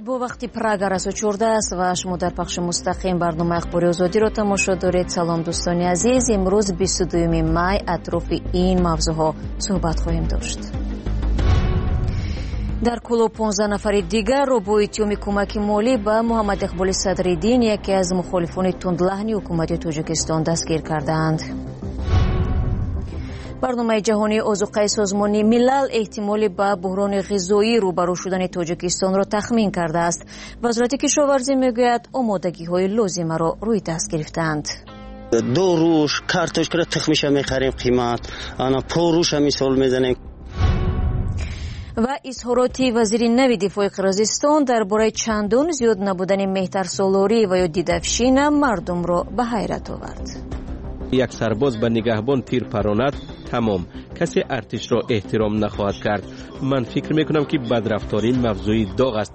با وقتی پراگ رسو 14 است و شما در پخش مستقیم برنامه اخباری آزادی را تماشا دارید. سلام دوستان عزیز، امروز 22 می اطراف این موضوعها صحبت خواهیم داشت. در کلوب 15 نفر دیگر را با اتهام کمک مالی به محمد اقبال صدرالدین، یکی از مخالفان تندلحنی حکومت تاجیکستان، دستگیر کردند. برنامه جهانی آذوقه سازمان ملل احتمال به بحران غذایی روبرو شدن تاجیکستان را تخمین کرده است. وزارت کشاورزی میگوید آمادگی‌های لازم را روی دست گرفتند. 2 روز کارتوشک را تخمش می‌خریم، قیمت انا پو روش مثال میزنیم. و اظهارات وزیر نوی دفاع قرقیزستان درباره چندان زیاد نبودن مهترسالاری و یا دیدافشین مردم را به حیرت آورد. یک سرباز به نگهبان تیر پراند، تمام، کسی ارتش را احترام نخواهد کرد. من فکر میکنم که بدرفتاری موضوعی داغ است.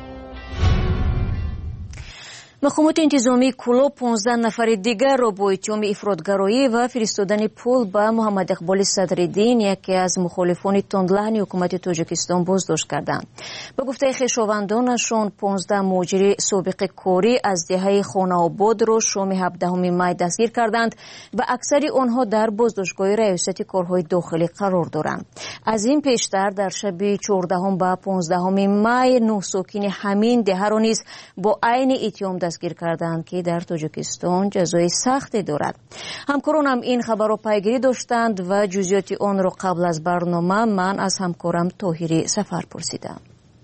مقامات انتظامی کلوب 15 نفر دیگر را با اتهام افراطگرایی و فرستادن پول به محمد اقبال صدرالدین، یکی از مخالفان تندلحنی حکومت تاجیکستان، بازداشت کردند. به گفته خویشاوندانشان 15 مهاجر سابق کاری از دهه خانه‌آباد را شام 17 می دستگیر کردند و اکثر آنها در بازداشتگاه ریاست کارهای داخلی قرار دارند. از این پیشتر در شب 14 به 15 می 9 ساکن همین دهه را نیز با عین اتهام دستگیر کردند که در تاجیکستان جزای سختی دارد. همکارانم این خبر را پیگیری داشتند و جزئیات آن را قبل از برنامه من از همکارم طاهری سفر پرسیدم.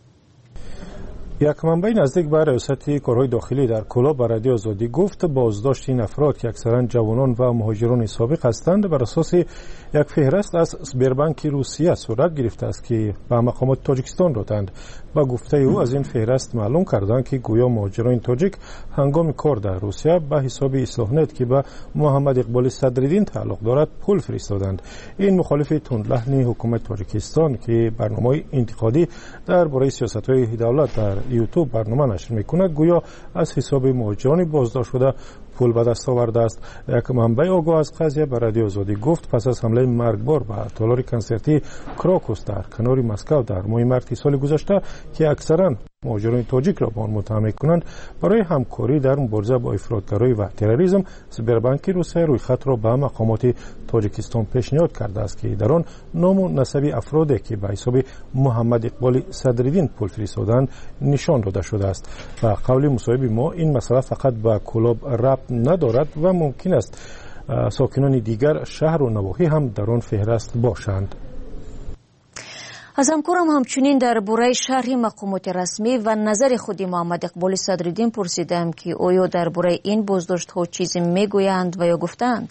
یک منبع نزدیک به ریاست کارهای داخلی در کلوب به رادیو آزادی گفت بازداشت این افراد که اکثرا جوانان و مهاجران سابق هستند بر اساس یک فهرست از سبربانک روسیه صورت گرفته است که به مقامات تاجیکستان دادند. با گفته او از این فهرست معلوم کردند که گویا مهاجران تاجیک هنگام کار در روسیه به حساب اصلاحنت که به محمد اقبال صدرالدین تعلق دارد پول فرستادند. این مخالف تندلحنی حکومت تاجیکستان که برنامه‌های انتقادی درباره سیاست‌های دولت در یوتیوب برنامه نشر می‌کند، گویا از حساب مهاجران بازداشت شده پول به دست آورده است. یک منبع آگاه از قضیه به رادیو آزادی گفت پس از حمله مرگبار به تالار کنسرتی کراکوس در کنار مسکو در ماه مارس سال گذشته که اکثرا مهاجران تاجیک را با آن متهم می‌کنند، برای همکاری در مبارزه با افراطگرایی و تروریسم سبربانک روسیه روی خط را به مقامات تاجیکستان پیشنهاد کرده است که در آن نام و نسب افرادی که به حساب محمد اقبال صدرالدین پول فرستادند نشان داده شده است. و قول مصاحب ما این مسئله فقط به کلوب ربط ندارد و ممکن است ساکنان دیگر شهر و نواحی هم در آن فهرست باشند. از همکارم همچنین درباره شرح مقامات رسمی و نظر خود محمد اقبال صدرالدین پرسیدم که آیا درباره این بازداشت‌ها چیزی میگویند و یا گفتند.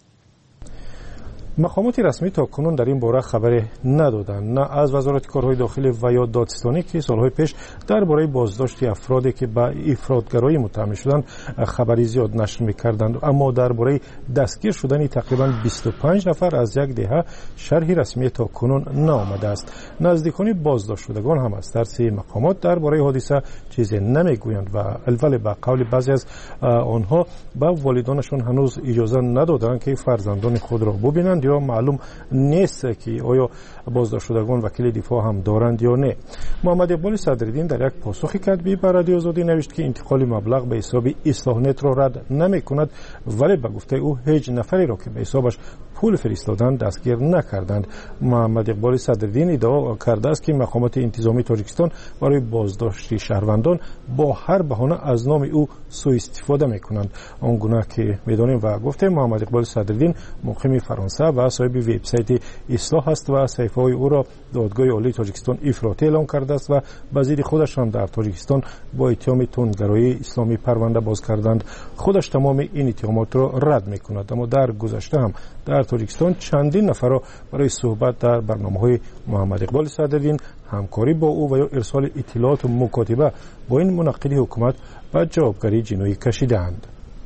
مقامات رسمی تا کنون در این باره خبری ندادند، نه از وزارت کارهای داخلی و یا دادستانی که سالهای پیش درباره بازداشت افرادی که به افراطگرایی متهم شدند خبری زیاد نشر می‌کردند، اما درباره دستگیر شدن تقریبا 25 نفر از یک دهه شرحی رسمی تا کنون نآمده است. نزدیکان بازداشت شدگان هم از ترس مقامات درباره حادثه چیزی نمیگویند و البته به قول بعضی از آنها به والدانشان هنوز اجازه ندادند که فرزندان خود را ببینند یا معلوم نیست که آیا بازداشت شدگان وکیل دفاع هم دارند یا نه. محمد اقبال صدرالدین در یک پاسخ کتبی به رادیو آزادی نوشت که انتقال مبلغ به حساب اصلاحنت را رد نمی کند، ولی به گفته او هیچ نفری را که به حسابش پول فرستادند دستگیر نکردند. محمد اقبال صدرالدین ادعا کرده است که مقامات انتظامی تاجیکستان برای بازداشت شهروندان با هر بهانه از نام او سوء استفاده میکنند. آنگونه که میدانیم و گفته محمد اقبال صدرالدین مقیم فرانسه و صاحب وبسایت اصلاح است و صحیفه های او را دادگاه عالی تاجیکستان افراطی اعلام کرده است و وزیر خودش هم در تاجیکستان با اتهام تندگرایی اسلامی پرونده باز کردند. خودش تمام این اتهامات را رد میکند، اما در گذشته هم در تاجیکستان چندین نفر را برای صحبت در برنامه‌های محمد اقبال صدرالدین، همکاری با او و یا ارسال اطلاعات و مکاتبه با این منقد حکومت به جوابگری جنایی کشیدند.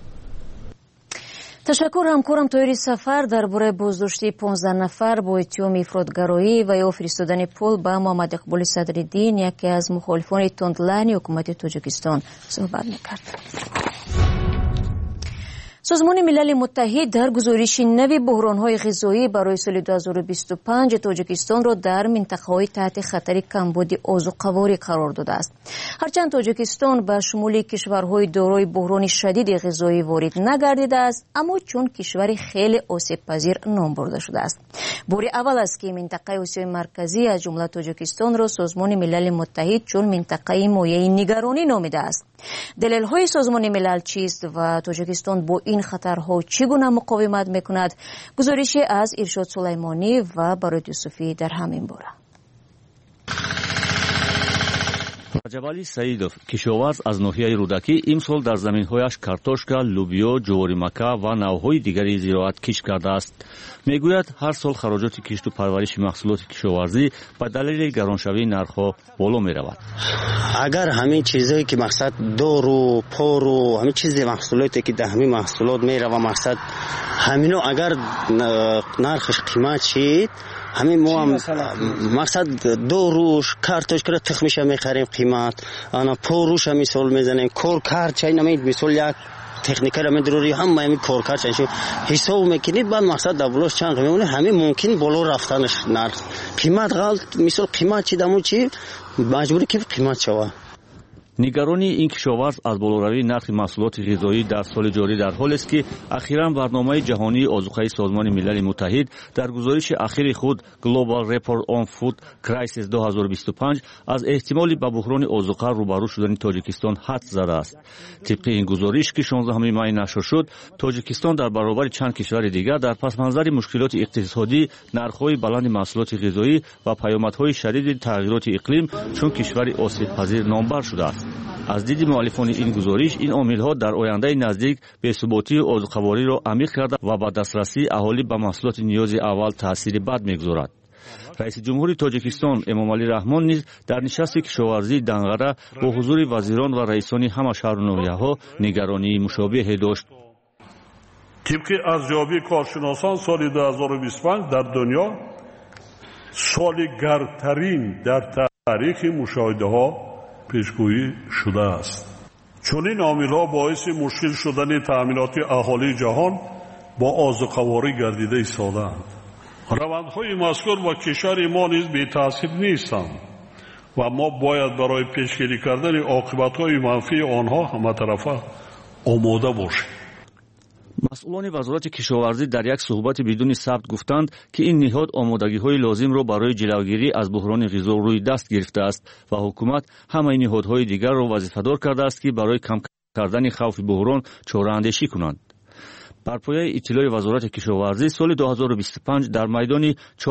تشکر همکارم طاهری سفر درباره بازداشتی 15 نفر با اتهام افراطگرایی و یا فرستادن پول به محمد اقبال صدرالدین، یکی از مخالفان تندلحنی حکومت تاجیکستان، صحبت می‌کرد. سازمان ملل متحد در گزارش نوی بحران‌های غذایی برای سال 2025 تاجیکستان را در منطقه‌های تحت خطر کمبود آذوقه‌واری قرار داده است. هرچند تاجیکستان به شمول کشورهای دارای بحران شدید غذایی وارد نگردیده است، اما چون کشور خیلی آسیب‌پذیر نام برده شده است. بار اول است که منطقه آسیای مرکزی از جمله تاجیکستان را سازمان ملل متحد چون منطقه مایه نگرانی نامیده است. دلیل‌های سازمان ملل چیست و تاجیکستان با این خطرها چگونه مقاومت میکند؟ گزارشی از ارشاد سلیمانی و بارود یوسفی در همین باره. раҷабали саидов кишоварз аз ноҳияи рӯдакӣ имсол дар заминҳояш картошка, лӯбиё, ҷуворимакка ва навъҳои дигари зироат кишт кардааст. мегӯяд ҳар сол хароҷоти кишту парвариши маҳсулоти кишоварзӣ ба далели гароншавии нархҳо боло меравад. агар ҳамин чизое ки мақсад дору пору ҳамин чизи маҳсулоте ки дар ҳамин маҳсулот мерава мақсад ҳамино агар нархаш қимат шид همین ما هم مقصد دو روش کارتوشکر تخمش میخریم قیمت انا پروش هم مثال میزنیم کار کارت چای نمید مثال یک تکنیکال هم ضروری هم همین کار کارت چای حساب میکنید بعد مقصد دبلوش چند میمونه همین ممکن بالا رفتنش نرخ قیمت غلط مثال قیمت چی دمو چی مجبوری که قیمت شوه. нигарони ин кишоварз аз болоравии нархи маҳсулоти ғизоӣ дар соли ҷорӣ дар ҳолест ки ахиран барномаи ҷаҳонии озуқаи созмони милали муттаҳид дар гузориши ахири худ Global Report on Food Crisis 2025 аз эҳтимоли ба буҳрони озуқа рӯбарӯ шудани Тоҷикистон ҳад задааст. тибқи ин гузориш ки 16 май нашр шуд, Тоҷикистон дар баробари чанд кишвари дигар дар пасманзари мушкилоти иқтисодӣ, нархҳои баланди маҳсулоти ғизоӣ ва паёмадҳои шадиди тағйироти иқлим чун кишвари осибпазир номбар шудааст. аз диди муаллифони ин гузориш ин омилҳо дар ояндаи наздик бесуботии озуқавориро амиқ карда ва ба дастрасии аҳолӣ ба маҳсулоти ниёзи аввал таъсири бад мегузорад. раиси ҷумҳури Тоҷикистон Эмомалӣ Раҳмон низ дар нишасти кишоварзии Данғара бо ҳузури вазирон ва раисони ҳама шаҳру ноҳияҳо нигаронии мушобиҳе дошт. тибқи арзёбии коршиносон соли 2025 дар дунё соли гардтарин дар таърихи мушоҳидаҳо пешгӯӣ шудааст. чунин омилҳо боиси мушкил шудани таъминоти аҳолии ҷаҳон бо озуқаворӣ гардида истоданд. равандҳои мазкур ба кишвари мо низ бетаъсир нестанд ва мо бояд барои пешгирӣ кардани оқибатҳои манфии онҳо ҳаматарафа омода бошем. масъулони вазорати кишоварзӣ дар як суҳбати бидуни сабт гуфтанд ки ин ниҳод омодагиҳои лозимро барои ҷилавгирӣ аз буҳрони ғизо рӯи даст гирифтааст ва ҳукумат ҳамаи ниҳодҳои дигарро вазифадор кардааст ки барои кам кардани хавфи буҳрон чораандешӣ кунанд. бар пояи иттилои вазорати кишоварзӣ соли 2025 дар майдони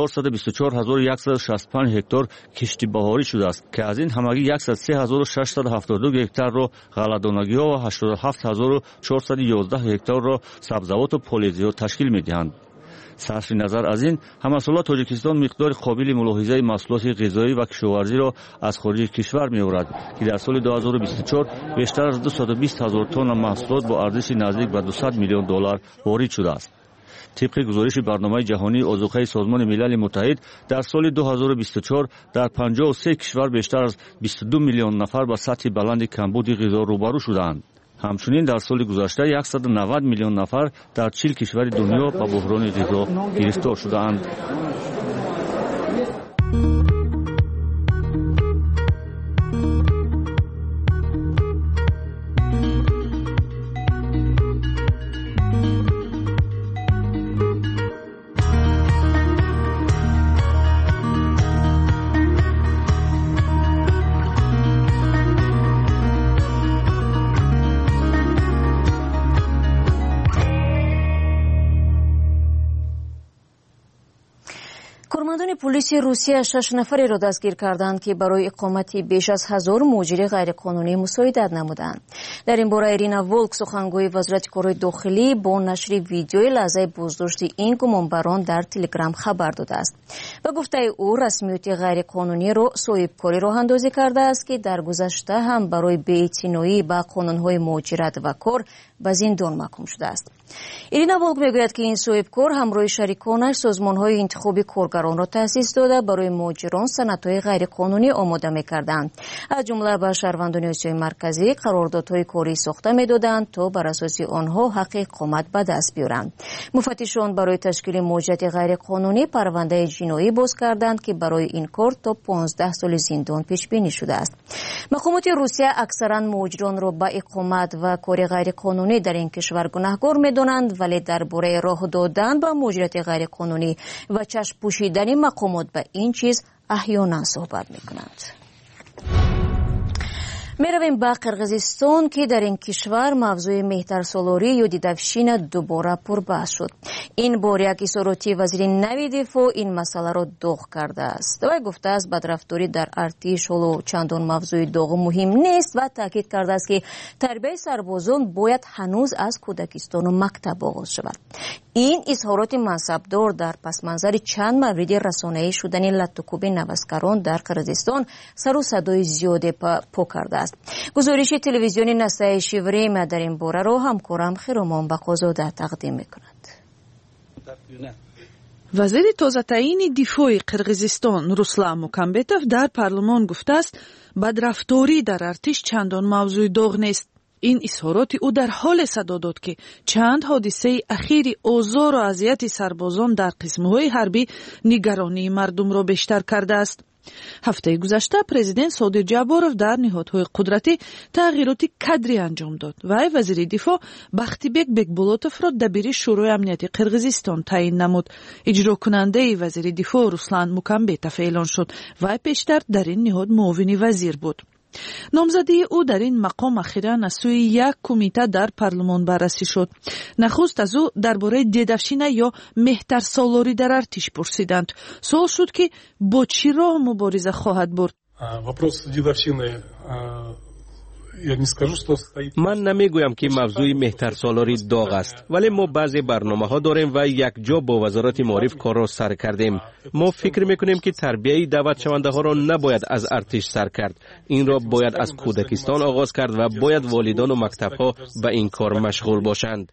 424165 ҳектор кишти баҳорӣ шудааст ки аз ин ҳамагӣ 103672 гектарро ғалладонагиҳо ва 87411 ҳекторро сабзавоту полезиҳо ташкил медиҳанд. сарфи назар аз ин ҳамасола Тоҷикистон миқдори қобили мулоҳизаи маҳсулоти ғизоӣ ва кишоварзиро аз хориҷи кишвар меорад ки дар соли 2024 бештар аз 220 000 тонна маҳсулот бо арзиши наздик ба $200 миллион ворид шудааст. тибқи гузориши барномаи ҷаҳонии озуқаи созмони милали муттаҳид дар соли 2024 дар 53 кишвар бештар аз 22 миллион нафар ба сатҳи баланди камбуди ғизо рӯбарӯ шудаанд. ҳамчунин дар соли гузашта 190 миллион нафар дар 40 кишвари дунё ба буҳрони ғизо гирифтор шудаанд. کارمندان پلیس روسیه 6 نفری را دستگیر کردند که برای اقامت بیش از 1000 مهاجر غیرقانونی مساعدت نمودند. در این باره ایرینا ولک سخنگوی وزارت کارهای داخلی با نشر ویدیوی لحظه بازداشت این گمانبران در تلگرام خبر داده است و گفته او رسمیت غیرقانونی را صاحبکاری راه اندازی کرده است که در گذشته هم برای بی‌اعتنایی به قانون‌های مهاجرت و کار به زندان محکوم شده است. ایرینا ولک میگوید که این صاحبکار همراه شریکانش سازمان‌های انتخابی کارگران را را تأسیس داده برای مهاجران سندهای غیرقانونی آماده می‌کردند. از جمله به شهروندان آسیای مرکزی قراردادهای کاری ساخته می‌دادند تا بر اساس آنها حق اقامت به دست بیارند. مفتشان برای تشکیل موجد غیرقانونی پرونده جنایی باز کردند که برای این کار تا 15 سال زندان پیش بینی شده است. مقامات روسیه اکثرا مهاجران را به اقامت و کار غیرقانونی در این کشور گناهکار می‌دانند، ولی درباره راه دادن به مهاجرت غیرقانونی و چشم پوشیدن مقامات به این چیز احیانا صحبت می‌کنند. میرویم به قرقیزستان که در این کشور موضوع مهترسالاری یا دیدافشین دوباره پربحث شد. این بار یک اظهاراتی وزیر نوی دفاع این مسئله را داغ کرده است. وی گفته است بدرفتاری در ارتش حالا چندان موضوع داغ مهم نیست و تاکید کرده است که تربیت سربازان باید هنوز از کودکستان و مکتب آغاز شود. این اظهارات منصبدار در پس منظر چند مورد رسانه‌ای شدن لطوکوب نوسکران در قرقیزستان سر و صدای زیاده پا کرده است. گزارش تلویزیون نسای شیوریم در این باره را همکارم خیرامان بقازاده تقدیم می‌کند. وزیر تازه تعیین دفاع قرقیزستان روسلان موکامبетов در پارلمان گفته است بدرفتاری در ارتش چندان موضوع داغ نیست. این اظهارات او در حال صدا داد که چند حادثه اخیر آزار و اذیت سربازان در قسم‌های حربی نگرانی مردم را بیشتر کرده است. هفته گذشته پرزیدنت صادق جابورов در نهادهای قدرتی تغییرات کادری انجام داد و وزیر دفاع بختیبек бекбулотов را دبیر شورای امنیتی قرقیزستان تعیین نمود. اجرا کننده وزیر دفاع روسلان موکامبетов اعلان شد و پیشتر در این نهاد معاون وزیر بود. نامزدی او در این مقام اخیراً از سوی یک کمیته در پارلمان بررسی شد. نخست از او درباره دیدافشینه یا مهترسالاری در ارتش پرسیدند. سوال شد که با چی راه مبارزه خواهد برد. من نمیگویم که موضوع مهترسالاری داغ است، ولی ما بعضی برنامه ها داریم و یک جا با وزارت معارف کار را سر کردیم. ما فکر میکنیم که تربیت دعوت شونده ها را نباید از ارتش سر کرد. این را باید از کودکستان آغاز کرد و باید والدان و مکتب ها به این کار مشغول باشند.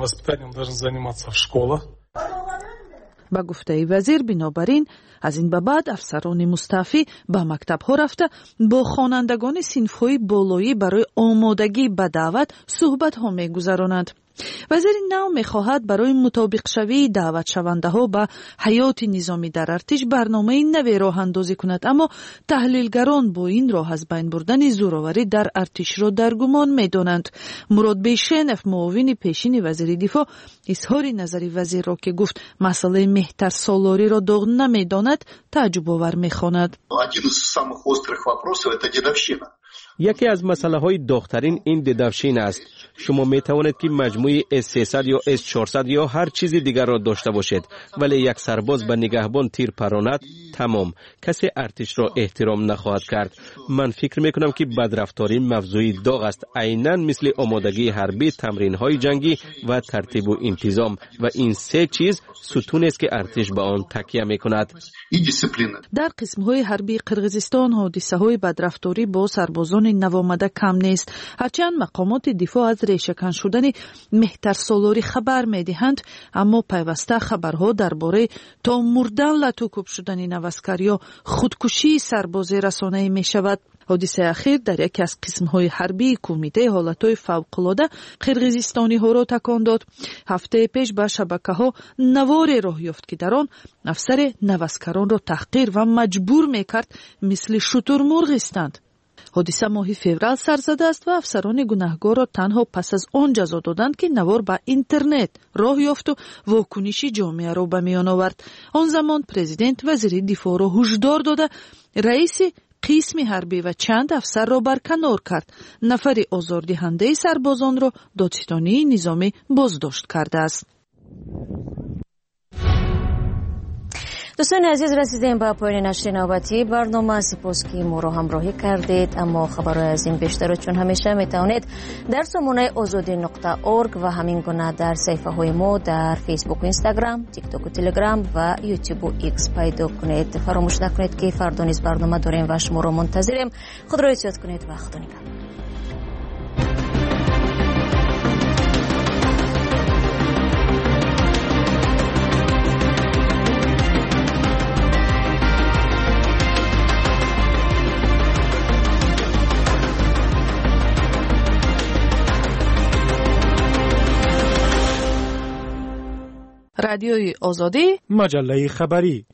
با گفته وزیر بنابراین از این به بعد افسران مستعفی به مکتب ها رفته با خوانندگان صنف‌های بالایی برای آمادگی به دعوت صحبت ها می‌گذرانند. وزیر نو می‌خواهد برای مطابق شوی دعوت شونده ها به حیات نظامی در ارتش برنامه نوی راه اندازی کند، اما تحلیلگران با این راه از بین بردن زورآوری در ارتش را در گمان می‌دانند. مراد بیشنف معاون پیشین وزیر دفاع اظهار نظر وزیر را که گفت مسئله مهترسالاری را داغ نمی‌داند تعجب آور می‌خواند. یکی از مسئله های داغ‌ترین این دیدافشین است. شما می توانید که مجموعه S300 یا S400 یا هر چیز دیگر را داشته باشید، ولی یک سرباز به نگهبان تیر پراند تمام، کسی ارتش را احترام نخواهد کرد. من فکر می کنم که بدرفتاری موضوعی داغ است، عیناً مثل آمادگی حربی، تمرین های جنگی و ترتیب و انتظام، و این سه چیز ستون است که ارتش به آن تکیه می کند. در قسم های حربی قرقیزستان حادثه های بدرفتاری با سربازان نوآمده کم نیست. هرچند مقامات دفاع از ریشه‌کن شدن مهترسالاری خبر می‌دهند، اما پیوسته خبرها درباره تا مردن لطوکوب شدن نوسکر یا خودکشی سربازی رسانه‌ای می‌شود. حادثه اخیر در یکی از قسم‌های حربی کمیته حالت‌های فوق‌العاده قرقیزستانی ها را تکان داد. هفته پیش به شبکه‌ها نواری راه یافت که در آن افسر نوسکران را تحقیر و مجبور می‌کرد مثل شترمرغ ایستند. حادثه ماه فوریه سر زده است و افسران گناهگار را تنها پس از آن جزا دادند که نوار به اینترنت راه یافت و واکنش جامعه را به میان آورد. آن زمان پرزیدنت وزیر دفاع را هشدار داده رئیس قسم حربی و چند افسر را برکنار کرد. نفر آزاردهنده سربازان را دادستانی نظامی بازداشت کرده است. دوستان عزیز، رسیدیم به پایان نشر نوبتی برنامه. سپاس که ما را همراهی کردید. اما خبرهای از این بیشتر چون همیشه میتوانید در سامانه azadi.org و همین گونه در صفحه های ما در فیسبوک و اینستاگرام، تیک توک و تلگرام و یوتیوب و ایکس پیدا کنید. فراموش نکنید که فردا نیز برنامه داریم و شما را منتظریم. خود را احتیاط کنید و خدا نگهدار. رادیوی آزادی، مجله خبری.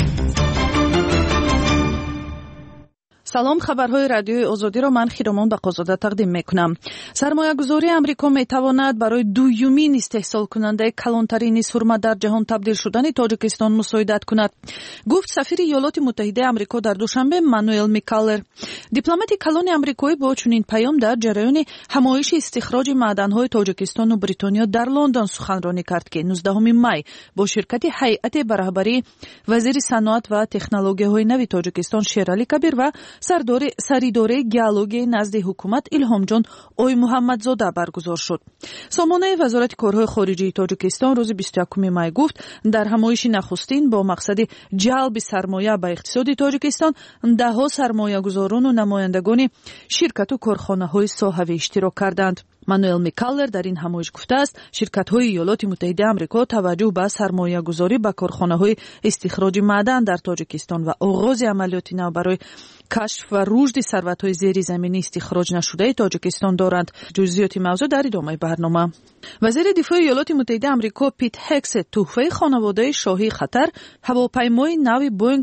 سلام، خبرهای رادیوی آزادی را من خیرامان بقازاده تقدیم میکنم. سرمایه‌گذاری امریکا میتواند برای دومین استحصال کننده کلانترین سرمه در جهان تبدیل شدن تاجیکستان مساعدت کند، گفت سفیر ایالات متحده امریکا در دوشنبه مانوئل میکالر. دیپلمات کلان امریکایی با چنین پیام در جریان همایش استخراج معدن‌های تاجیکستان و بریتانیا در لندن سخنرانی کرد که 19 می با شرکت هیئت به رهبری وزیر صنعت و تکنولوژی‌های نو تاجیکستان شیرعلی کبیر و سریداره گیالوگی نزد حکومت الهام جان اوی محمدزاده برگزار شد. سامانه وزارت کارهای خارجی تاجیکستان روز 21 می گفت در همایش نخستین با مقصد جلب سرمایه به اقتصاد تاجیکستان دهها سرمایه‌گذاران و نمایندگان شرکت و کارخانه‌های ساحوی اشتراک کردند. مانوئل میکالر در این همایش گفته است شرکت‌های ایالات متحده آمریکا توجه به سرمایه‌گذاری به کارخانه‌های استخراج معدن در تاجیکستان و آغاز عملیات نو برای کشف و رشد ثروت‌های زیرزمینی استخراج نشده تاجیکستان دارند. جزئیات موضوع در ادامه برنامه. وزیر دفاع ایالات متحده آمریکا پیت هکس تحفه خانواده شاهی قطر هواپیمای نو بوینگ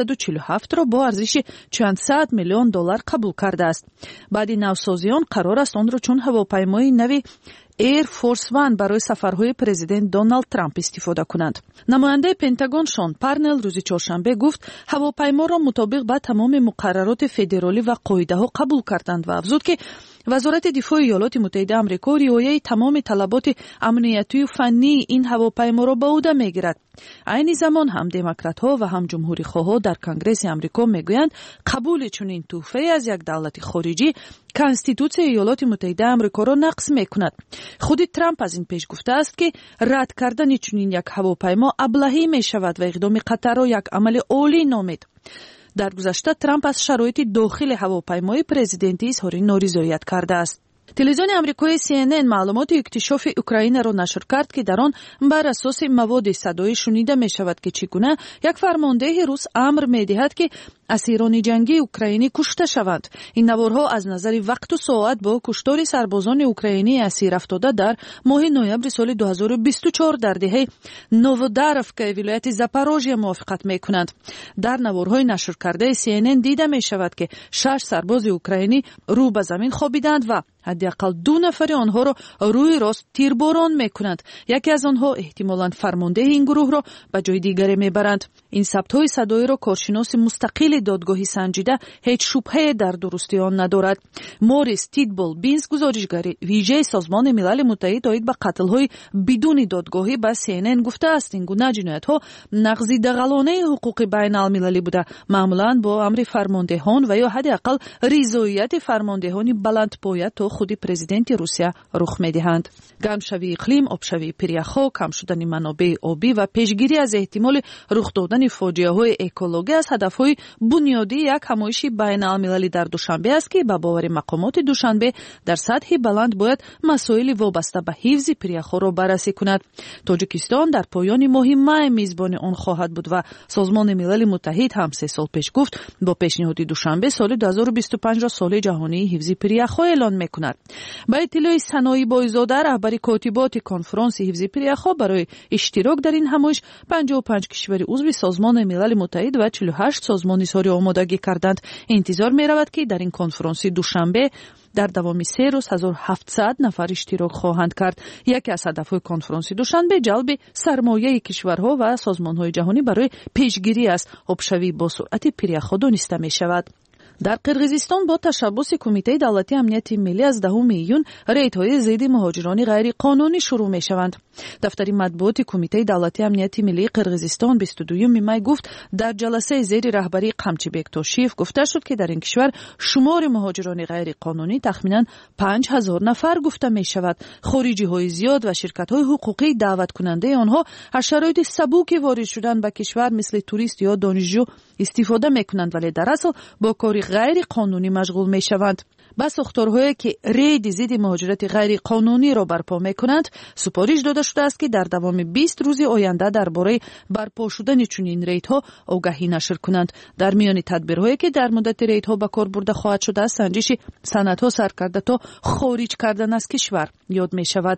747 را با ارزش چند صد میلیون دلار قبول کرده است. بعد نوسازی آن قرار است آن را چون هواپیمای نو ایر فورس وان برای سفرهای پرزیدنت دونالد ترامپ استفاده کنند. نماینده پنتاگون شون پارنل روز چهارشنبه گفت هواپیما را مطابق با تمام مقررات فدرالی و قاعده‌ها قبول کردند و افزود که وزارت دفاع ایالات متحده آمریکا رعایت تمام طلبات امنیتی و فنی این هواپیما را به عهده میگیرد. عین زمان هم دموکرات‌ها و هم جمهوری‌خواها در کنگره آمریکا میگویند قبول چنین تحفه از یک دولت خارجی کنستیتوسیون ایالات متحده آمریکا را نقض میکند. خود ترامپ از این پیش گفته است که رد کردن چنین یک هواپیما ابلهی میشود و اقدام قطر را یک عمل عالی نامید. در گذشته ترامپ از شرایط داخل هواپیمای پرزیدنتی اظهار نارضایت کرده است. تلویزیون آمریکایی CNN معلومات اکتشاف اوکراین را نشر کرد که در آن بر اساس مواد صدایی شنیده می شود که چگونه یک فرمانده روس امر می دهد که اسیران جنگی اوکراینی کشته شوند. این نوارها از نظر وقت و ساعت با کشتار سربازان اوکراینی اسیر افتاده در ماه نوامبر سال 2024 در دهه نووداروفکا ولایت زاپاروژیا موافقت می کنند. در نوارهای نشر کرده CNN دیده می شود که 6 سرباز اوکراینی رو به زمین خوابیدند و حداقل 2 نفر آنها را روی راست تیرباران میکنند. یکی از آنها احتمالاً فرمانده این گروه را به جای دیگری میبرند. این ثبت‌های صدایی را کارشناس مستقل دادگاهی سنجیده هیچ شبهه در درستی آن ندارد. موریس تیدبول بینز گزارشگر ویژه سازمان ملل متحد آید به قتل‌های بدون دادگاهی به CNN گفته است این گونه جنایت‌ها نقض دغلانه حقوق بین‌المللی بوده، معمولاً با امر فرماندهان و یا حداقل رضایت فرماندهان بلندپایه تا خود پرزیدنت روسیه رخ می‌دهند. گرمشوی اقلیم، آبشوی پریخا، کم شدن منابع آبی و پیشگیری از احتمال رخ دادن فاجعه‌های اکولوژی از هدف‌های بنیادی یک همایش بین‌المللی در دوشنبه است که به باور مقامات دوشنبه در سطح بلند باید مسائل وابسته به حفظ پریخا را بررسی کند. تاجیکستان در پایان ماه می میزبان آن خواهد بود و سازمان ملل متحد هم 3 سال پیش گفت با پیشنهاد دوشنبه سال 2025 را سال جهانی حفظ پریخا اعلان می‌کند. با اطلاع سنایی بایزاده رهبر کاتبات کنفرانس حفظ پریخا برای اشتراک در این همایش 55 کشور عضو سازمان ملل متحد و 48 سازمان اظهار آمادگی کردند. انتظار می‌رود که در این کنفرانس دوشنبه در دوام 3 روز 1700 نفر اشتراک خواهند کرد. یکی از هدف‌های کنفرانس دوشنبه جلب سرمایه کشورها و سازمان‌های جهانی برای پیشگیری از آبشوی با سرعت پریخا دانسته می‌شود. در قرقیزستان با تشبث کمیته دولتی امنیت ملی از 10 میلیون ریدهای ضد مهاجران غیر قانونی شروع می شوند. دفتر مطبوعات کمیته دولتی امنیت ملی قرقیزستان 22 می گفت در جلسه زیر رهبری قمچیبک توشیف گفته شد که در این کشور شمار مهاجران غیر قانونی تخمینا 5000 نفر گفته می شود. خارجی های زیاد و شرکت های حقوقی دعوت کننده آنها از شرایط سبک وارد شدن به کشور مثل توریست یا دانشجو استفاده می کنند ولی در اصل با کار غیر قانونی مشغول می شوند. با ساختارهایی که رید ضد مهاجرت غیر قانونی را برپا می کنند سپارش داده شده است که در دوام 20 روز آینده درباره برپا شدن چنین ریدها آگاهی نشر کنند. در میان تدبیرهایی که در مدت ریدها به کار برده خواهد شده است سنجش سندها سرکرده تا خارج کردن از کشور یاد می شود.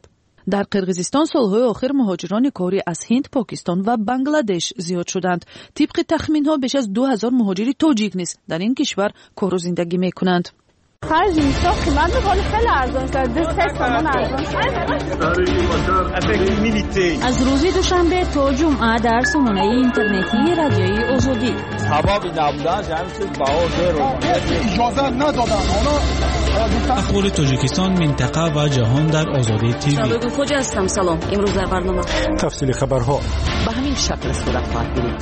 در قرقیزستان سالهای آخر مهاجران کاری از هند، پاکستان و بنگلادش زیاد شدند. طبق تخمین‌ها بیش از 2000 مهاجر تاجیک نیز در این کشور کار و زندگی می‌کنند. خرج میشه قیمت خیلی خیلی ارزان شد. 3 تومان ارزان شد. از روز دوشنبه تا جمعه در سامانه اینترنتی رادیوی آزادی سبب نبودن جمعیت بها اجازه ندادن. اخبار تاجیکستان، منطقه و جهان در آزادی تیوی. شبکه خوجا هستم. سلام. امروز در برنامه تفصیل خبرها به همین شکل صورت خواهد گرفت.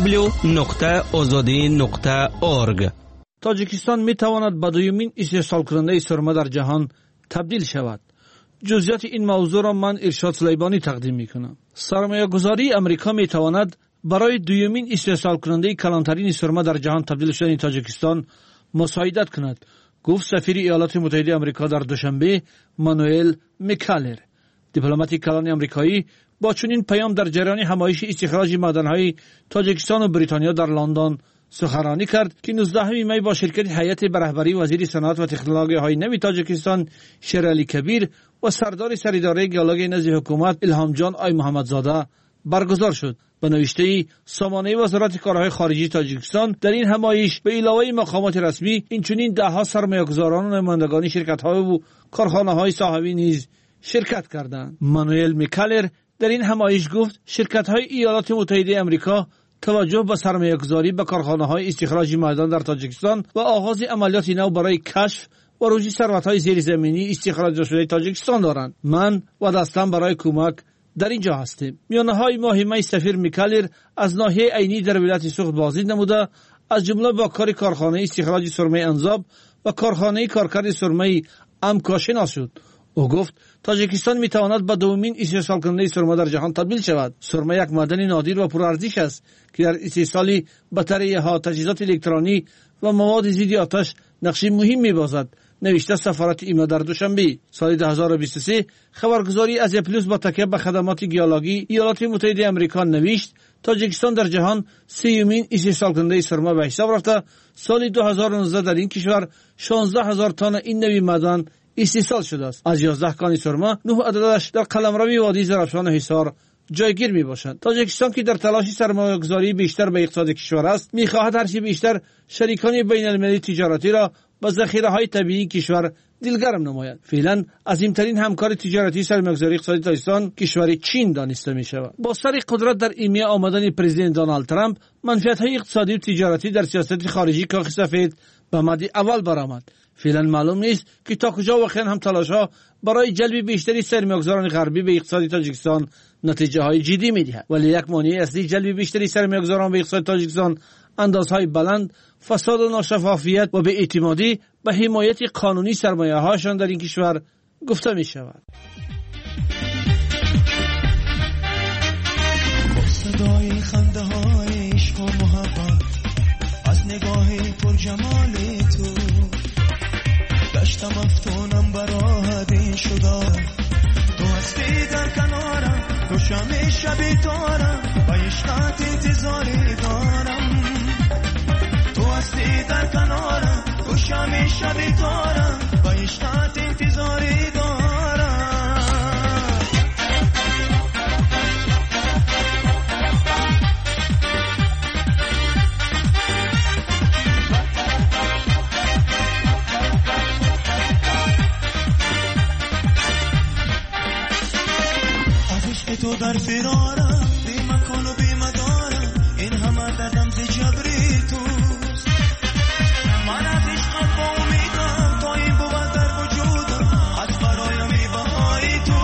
www.azadi.org. تاجیکستان می تواند به دومین استحصال کننده سرمه در جهان تبدیل شود. جزئیات این موضوع را من ارشاد سلیمانی تقدیم می کنم. سرمایه گذاری امریکا می تواند برای دومین استحصال کننده کلانترین سرمه در جهان تبدیل شدن تاجیکستان مساعدت کند، گفت سفیر ایالات متحده آمریکا در دوشنبه مانوئل میکالر. دیپلمات کلان آمریکایی با چنین پیام در جریان همایش استخراج معدن‌های تاجیکستان و بریتانیا در لندن سخنرانی کرد که 19 می با شرکت هیئت به رهبری وزیر صنعت و تکنولوژی‌های نوی تاجیکستان شیرعلی کبیر و سردار سراداره گیالوگ نزد حکومت الهام جان آی محمدزاده برگزار شد. به نوشته سامانه وزارت کارهای خارجی تاجیکستان، در این همایش به علاوه مقامات رسمی اینچنین دهها سرمایه‌گذاران و نمایندگان شرکت‌ها و کارخانه‌های صاحبی نیز شرکت کردند. مانوئل میکالر در این همایش گفت شرکت‌های ایالات متحده آمریکا توجه به سرمایه‌گذاری به کارخانه‌های استخراج معدن در تاجیکستان و آغاز عملیات نو برای کشف و رشد ثروت‌های زیرزمینی استخراج شده تاجیکستان دارند. من و دستم برای کمک در اینجا هستیم. میانه‌های ماه می سفیر میکالر از ناحیه عینی در ولایت سوخت بازدید نموده، از جمله با کار کارخانه استخراج سرمه انزاب و کارخانه کارکرد سرمه امکا شناس شد. او گفت تاجیکستان میتواند به دومین استحصال کننده سرمه در جهان تبدیل شود. سرمه یک معدن نادر و پرارزش است که در استحصال بطاری‌ها، تجهیزات الکترونی و مواد ضد آتش نقش مهم می‌بازد، نوشته سفارت ایما در دوشنبه. سال 2023 خبرگزاری از پلوس با تکیه به خدمات گیالوگی ایالات متحده آمریکا نوشت تاجیکستان در جهان سومین استحصال کننده سرمه به حساب رفته. سال 2019 در این کشور 16000 تن این نوع معدن استحصال شده است. از 11 کان سرمه 9 عددش در قلمرو وادی زرافشان و حصار جایگیر می باشند. تاجیکستان که در تلاش سرمایه‌گذاری بیشتر به اقتصاد کشور است، می‌خواهد هرچه بیشتر شریکان بین‌المللی تجارتی را با ذخیره‌های طبیعی کشور دلگرم نماید. فعلا عظیم‌ترین همکار تجارتی سرمایه‌گذاری اقتصادی تاجیکستان کشور چین دانسته می‌شود. با سر قدرت در ایمه آمدن پرزیدنت دونالد ترامپ، منفعت‌های اقتصادی و تجارتی در سیاست خارجی کاخ سفید به مد اول برآمد. فعلا معلوم نیست که تا کجا واقعا هم تلاش‌ها برای جلب بیشتری سرمایه‌گذاران غربی به اقتصاد تاجیکستان نتیجه‌های جدی می‌دهد. ولی یک مانع اصلی جلب بیشتری سرمایه‌گذاران به اقتصاد تاجیکستان اندازهای بلند، فساد و ناشفافیت و بی‌اعتمادی به حمایت قانونی سرمایه‌هاشان در این کشور گفته می‌شود. صدای خنده‌های عشق و محبت از نگاه پرجمال تو داشتم افتونم برات شده. تو هستی در کنارم، تو شمع شبی تارم و عشقت انتظاری دارم. تو هستی در کنارم، تو شمع شبی تارم و عشقت انتظاری دارم. تو در فرارم، بی مکان و بی مدارم، این همه دردم ز جبری توست. من از عشقت با امیدم تا این بود در وجودم، از برایم بی بهای تو،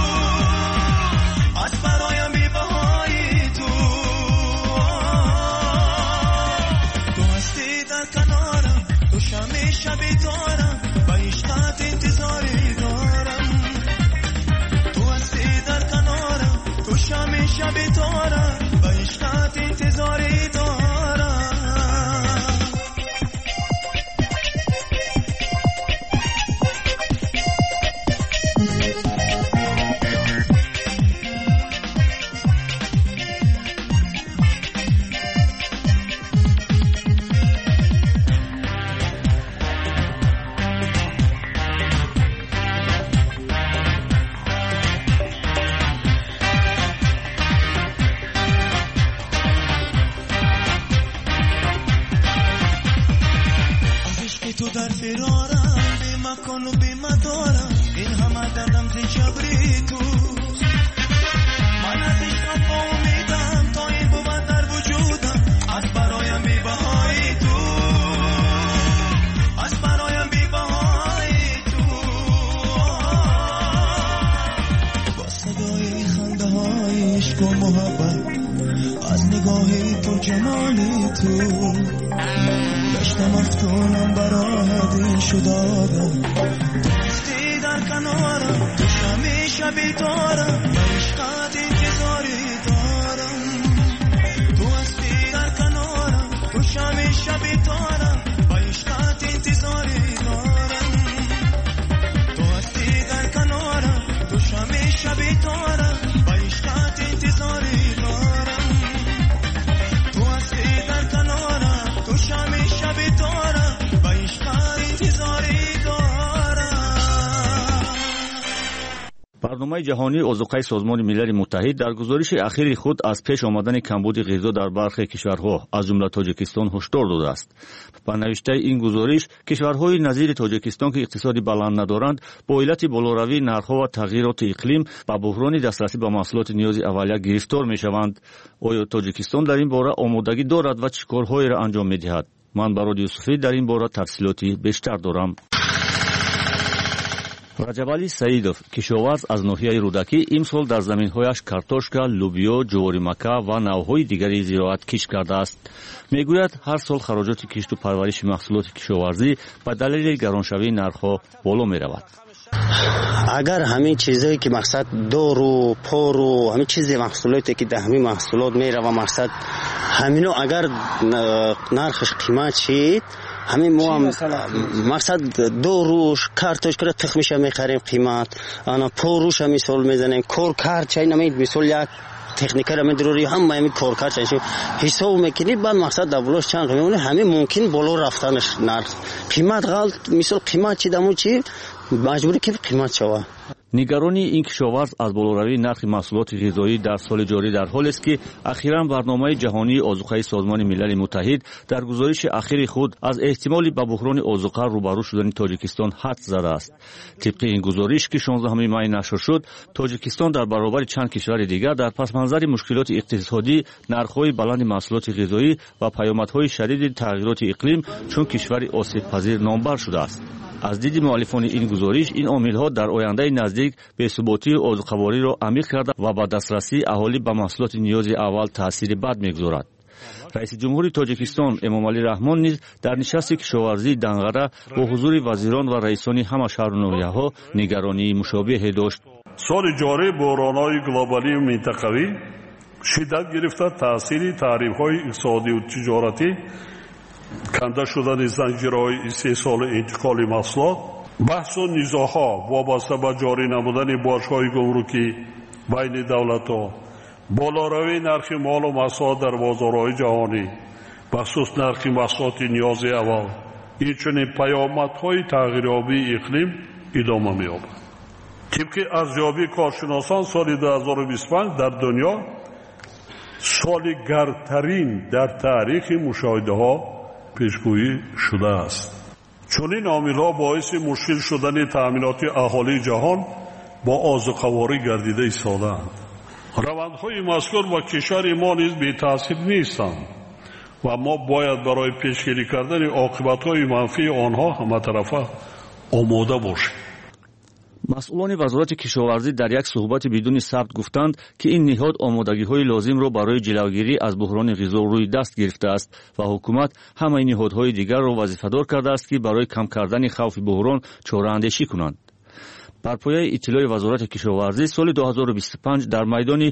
از برایم بی بهای تو. تو هستی در کنارم، تو شمع شبی دارم و عشقت انتظاری دارم. تو هستی در کنارم، تو شمع شبی دارم و عشقت انتظاری دارم. قصه های عشق و محبت از نگاه تو جمال تو داشتم افتونم برات دل شدادم تو هستی در کنارم تو شمی شبی دارم من عشقات انتظاری دارم تو هستی در کنارم تو شمی شبی دارم با عشقات انتظاری دارم تو هستی در کنارم تو شمی شبی دارم با عشقات انتظاری دارم تو هستی در کنارم تو شمی شبی دارم با عشقات انتظاری دارم. برنامه جهانی اوزقای سازمان ملل متحد در گزارش اخیر خود از پیش آمدن کمبود غذا در برخی کشورها از جمله تاجیکستان هشدار داده است. با نوشته این گزارش کشورهای نظیر تاجیکستان که اقتصادی بلند ندارند با علت بالاروی نرخ‌ها و تغییرات اقلیم با بحران دسترسی به محصولات نیاز اولیه گرفتار می‌شوند. آیا تاجیکستان در این باره آمادگی دارد و چه کارهایی را انجام می‌دهد؟ من برای یوسفی در این باره تفصیلاتی بیشتر دارم. раҷабали саидов кишоварз аз ноҳияи рӯдакӣ имсол дар заминҳояш картошка, лӯбиё, ҷуворимакка ва навъҳои дигари зироат кишт кардааст. мегӯяд ҳар сол хароҷоти кишту парвариши маҳсулоти кишоварзӣ ба далели гароншавии нархҳо боло меравад. агар ҳамин чизое ки мақсад дору пору ҳамин чизе маҳсулоте ки дар ҳамин маҳсулот мерава мақсад ҳамино агар нархаш қимат шид ҳамин мо ҳам мақсад доруш картошкара тухмиша мехарем қимат ана поруша мисол мезанем коркарчай намед мисол як техникара медурори ҳама ҳамин коркарчай ҳисоб мекунӣ баъд мақсад давлош чанд мемонӣ ҳамин мумкин боло рафтанаш нарх қимат ғалт мисол қимат чи даму чи маҷбури ки қимат шава. нигарони ин кишоварз аз болоравии нархи маҳсулоти ғизоӣ дар соли ҷорӣ дар ҳолест ки ахиран барномаи ҷаҳонии озуқаи созмони милали муттаҳид дар гузориши ахири худ аз эҳтимоли ба буҳрони озуқа рӯбарӯ шудани тоҷикистон ҳад задааст. тибқи ин гузориш ки 16 май нашр шуд, тоҷикистон дар баробари чанд кишвари дигар дар пасманзари мушкилоти иқтисодӣ, нархҳои баланди маҳсулоти ғизоӣ ва паёмадҳои шадиди тағйироти иқлим чун кишвари осибпазир номбар шудааст. аз диди муаллифони ин гузориш ин омилҳо дар ояндаи наздик бесуботии озуқавориро амиқ карда ва ба дастрасии аҳолӣ ба маҳсулоти ниёзи аввал таъсири бад мегузорад. раиси ҷумҳури тоҷикистон эмомалӣ раҳмон низ дар нишасти кишоварзии данғара бо ҳузури вазирон ва раисони ҳама шаҳру ноҳияҳо нигаронии мушобиҳе дошт. соли ҷорӣ буҳронҳои глобалию минтақавӣ шиддат гирифта таъсири таҳримҳои иқтисодию тиҷоратӣ, канда шудани занҷирҳои истеҳсолу интиқоли маҳсулот, баҳсу низоъҳо вобаста ба ҷорӣ намудани борҷҳои гумрукӣ байни давлатҳо, болоравии нархи молу маҳсулот дар бозорҳои ҷаҳонӣ, бахусус нархи маҳсулоти ниёзи аввал, инчунин паёмадҳои тағйирёбии иқлим идома меёбад. тибқи арзёбии коршиносон соли 2025 дар дунё соли гардтарин дар таърихи мушоҳидаҳо пешгӯӣ шудааст. чунин омилҳо боиси мушкил шудани таъминоти аҳолии ҷаҳон бо озуқаворӣ гардида истодаанд. равандҳои мазкур ба кишвари мо низ бетаъсир нестанд ва мо бояд барои пешгирӣ кардани оқибатҳои манфии онҳо ҳаматарафа омода бошем. масъулони вазорати кишоварзӣ дар як суҳбати бидуни сабт гуфтанд ки ин ниҳод омодагиҳои лозимро барои ҷилавгирӣ аз буҳрони ғизо рӯи даст гирифтааст ва ҳукумат ҳамаи ниҳодҳои дигарро вазифадор кардааст ки барои кам кардани хавфи буҳрон чораандешӣ кунанд. бар пояи иттилои вазорати кишоварзӣ соли 2025 дар майдони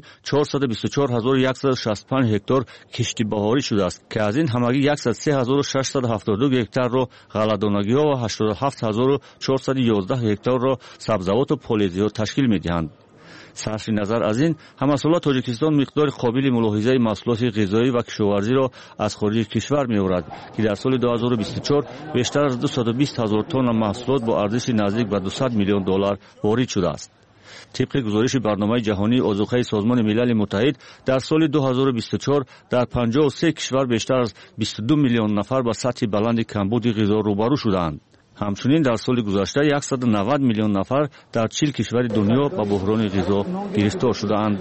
424165 ҳектор кишти баҳорӣ шудааст ки аз ин ҳамагӣ 103672 гектарро ғалладонагиҳо ва 87411 ҳекторро сабзавоту полезиҳо ташкил медиҳанд. сарфи назар аз ин ҳамасола тоҷикистон миқдори қобили мулоҳизаи маҳсулоти ғизоӣ ва кишоварзиро аз хориҷи кишвар меорад ки дар соли 2024 бештар аз 220 000 тонна маҳсулот бо арзиши наздик ба $200 миллион ворид шудааст. тибқи гузориши барномаи ҷаҳонии озуқаи созмони милали муттаҳид дар соли 2024 дар 53 кишвар бештар аз 22 миллион нафар ба сатҳи баланди камбуди ғизо рӯбарӯ шудаанд. ҳамчунин дар соли гузашта 190 миллион нафар дар 40 кишвари дунё ба буҳрони ғизо гирифтор шудаанд.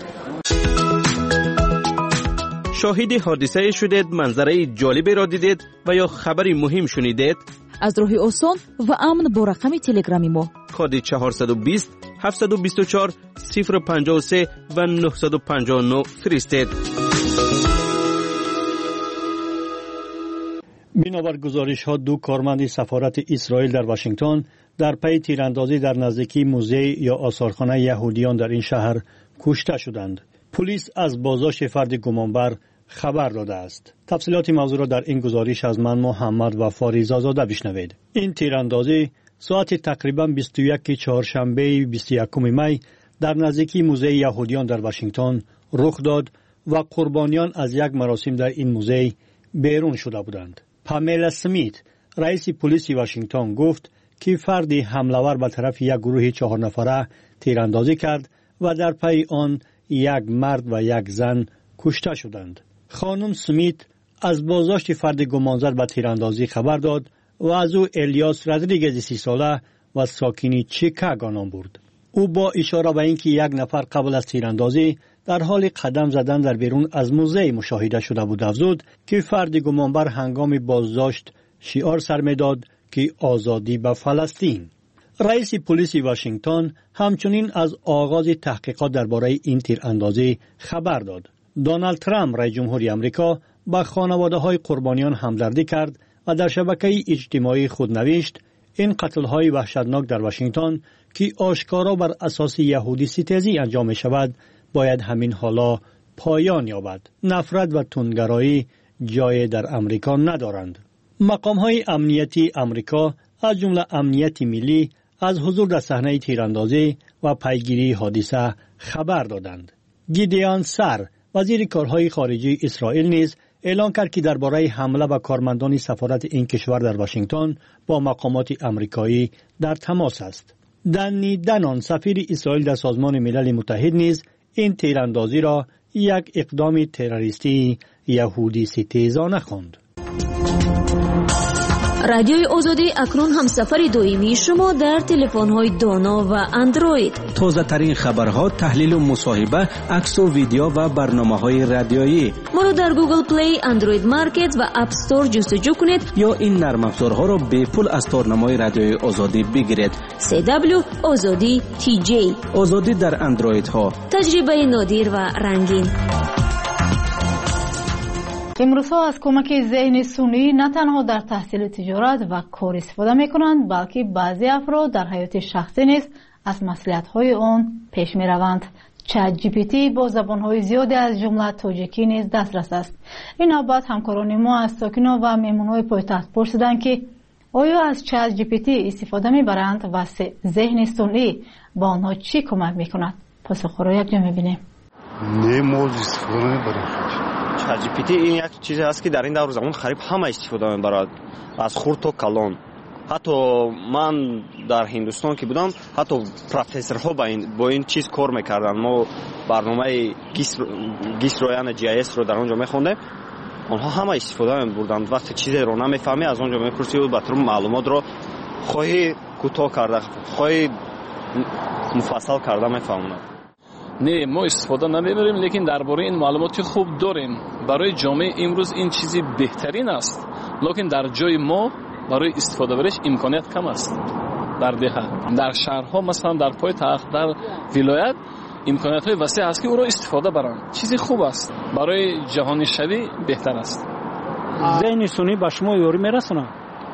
شاهد حادثه شدید، منظره جالبی را دیدید و یا خبری مهم شنیدید؟ از راه آسان و امن با رقم تلگرامی ما کد 420 724 053 و 959 فرستید. بنابر گزارش‌ها دو کارمند سفارت اسرائیل در واشنگتن در پی تیراندازی در نزدیکی موزه یا آثارخانه یهودیان در این شهر کشته شدند. پلیس از بازداشت فرد گمانبر خبر داده است. تفصیلات موضوع را در این گزارش از من محمد و فاریزا زاده بشنوید. این تیراندازی ساعت تقریباً 21 چهارشنبه 21 می در نزدیکی موزه یهودیان در واشنگتن رخ داد و قربانیان از یک مراسم در این موزه بیرون شده بودند. پامیلا سمیت رئیس پلیس واشنگتن گفت که فردی حمله‌آور به طرف یک گروه 4 نفره تیراندازی کرد و در پی آن یک مرد و یک زن کشته شدند. خانم سمیت از بازداشت فرد گمانزد به تیراندازی خبر داد و از او الیاس رادریگز 30 ساله و ساکنی چیکاگو نام برد. او با اشاره به اینکه یک نفر قبل از تیراندازی در حال قدم زدن در بیرون از موزه مشاهده شده بود افزود که فرد گمانبر هنگام بازداشت شعار سر می‌داد که آزادی به فلسطین. رئیس پلیس واشنگتن همچنین از آغاز تحقیقات درباره این تیراندازی خبر داد. دونالد ترامپ رئیس جمهوری آمریکا به خانواده‌های قربانیان همدردی کرد و در شبکه اجتماعی خود نوشت این قتل‌های وحشتناک در واشنگتن که آشکارا بر اساس یهودی ستیزی انجام می شود باید همین حالا پایان یابد. نفرت و تندگرایی جای در امریکا ندارند. مقام‌های امنیتی امریکا از جمله امنیت ملی از حضور در صحنه تیراندازی و پیگیری حادثه خبر دادند. گیدیان سر وزیر کارهای خارجه اسرائیل نیز اعلام کرد که درباره حمله به کارمندان سفارت این کشور در واشنگتن با مقامات امریکایی در تماس است. دنی دنان سفیر اسرائیل در سازمان ملل متحد نیز این تیراندازی را یک اقدام تروریستی یهودی ستیزانه خواند. رادیوی آزادی اکنون همسفر دائمی شما در تلفن‌های دانا و اندروید. تازه ترین خبرها، تحلیل و مصاحبه، عکس و ویدیو و برنامه‌های رادیویی. ما رو در گوگل پلی، اندروید مارکت و اپ استور جستجو کنید یا این نرم افزارها را به پول از تارنمای رادیوی آزادی بگیرید. CW آزادی TJ. آزادی در اندروید ها. تجربه نادر و رنگین. امروزها از کمک ذهن سونی نه تنها در تحصیل تجارت و کار استفاده می کنند بلکه بعضی افراد در حیات شخصی نیز از مصلحت‌های آن پیش می روند. چت جی پی تی با زبان‌های زیادی از جمله تاجیکی نیز دسترس است. این نوبت همکاران ما از ساکنان و مهمان‌های پایتخت پرسیدند که آیا از چت جی پی تی استفاده می‌برند و ذهن سونی با آنها چی کمک می‌کند؟ پاسخ را یک جا می‌بینیم. نه ما استفاده نمی‌بریم. چت جی پی تی این یک چیزی است که در این دور زمان قریب همه استفاده می‌برند، از خرد تا کلان. حتی من در هندوستان که بودم حتی پروفسورها با این چیز کار می‌کردن. ما برنامه گیس رویان جی اس رو در اونجا می‌خوندیم. آنها همه استفاده می‌بردند. وقتی چیزی رو نمی‌فهمی از اونجا می‌پرسی و بهتر معلومات رو خواهی کوتاه کرده خواهی مفصل کرده می‌فهمند. نه ما استفاده نمی‌بریم، لیکن درباره این معلومات خوب داریم. برای جامعه امروز این چیزی بهترین است، لیکن در جای ما برای استفاده برش امکانیت کم است. در دهه در شهرها مثلا در پایتخت در ولایت امکانیت‌های وسیع است که او را استفاده برن. چیزی خوب است، برای جهانی شوی بهتر است. ذهن سونی با شما یاری میرسونه؟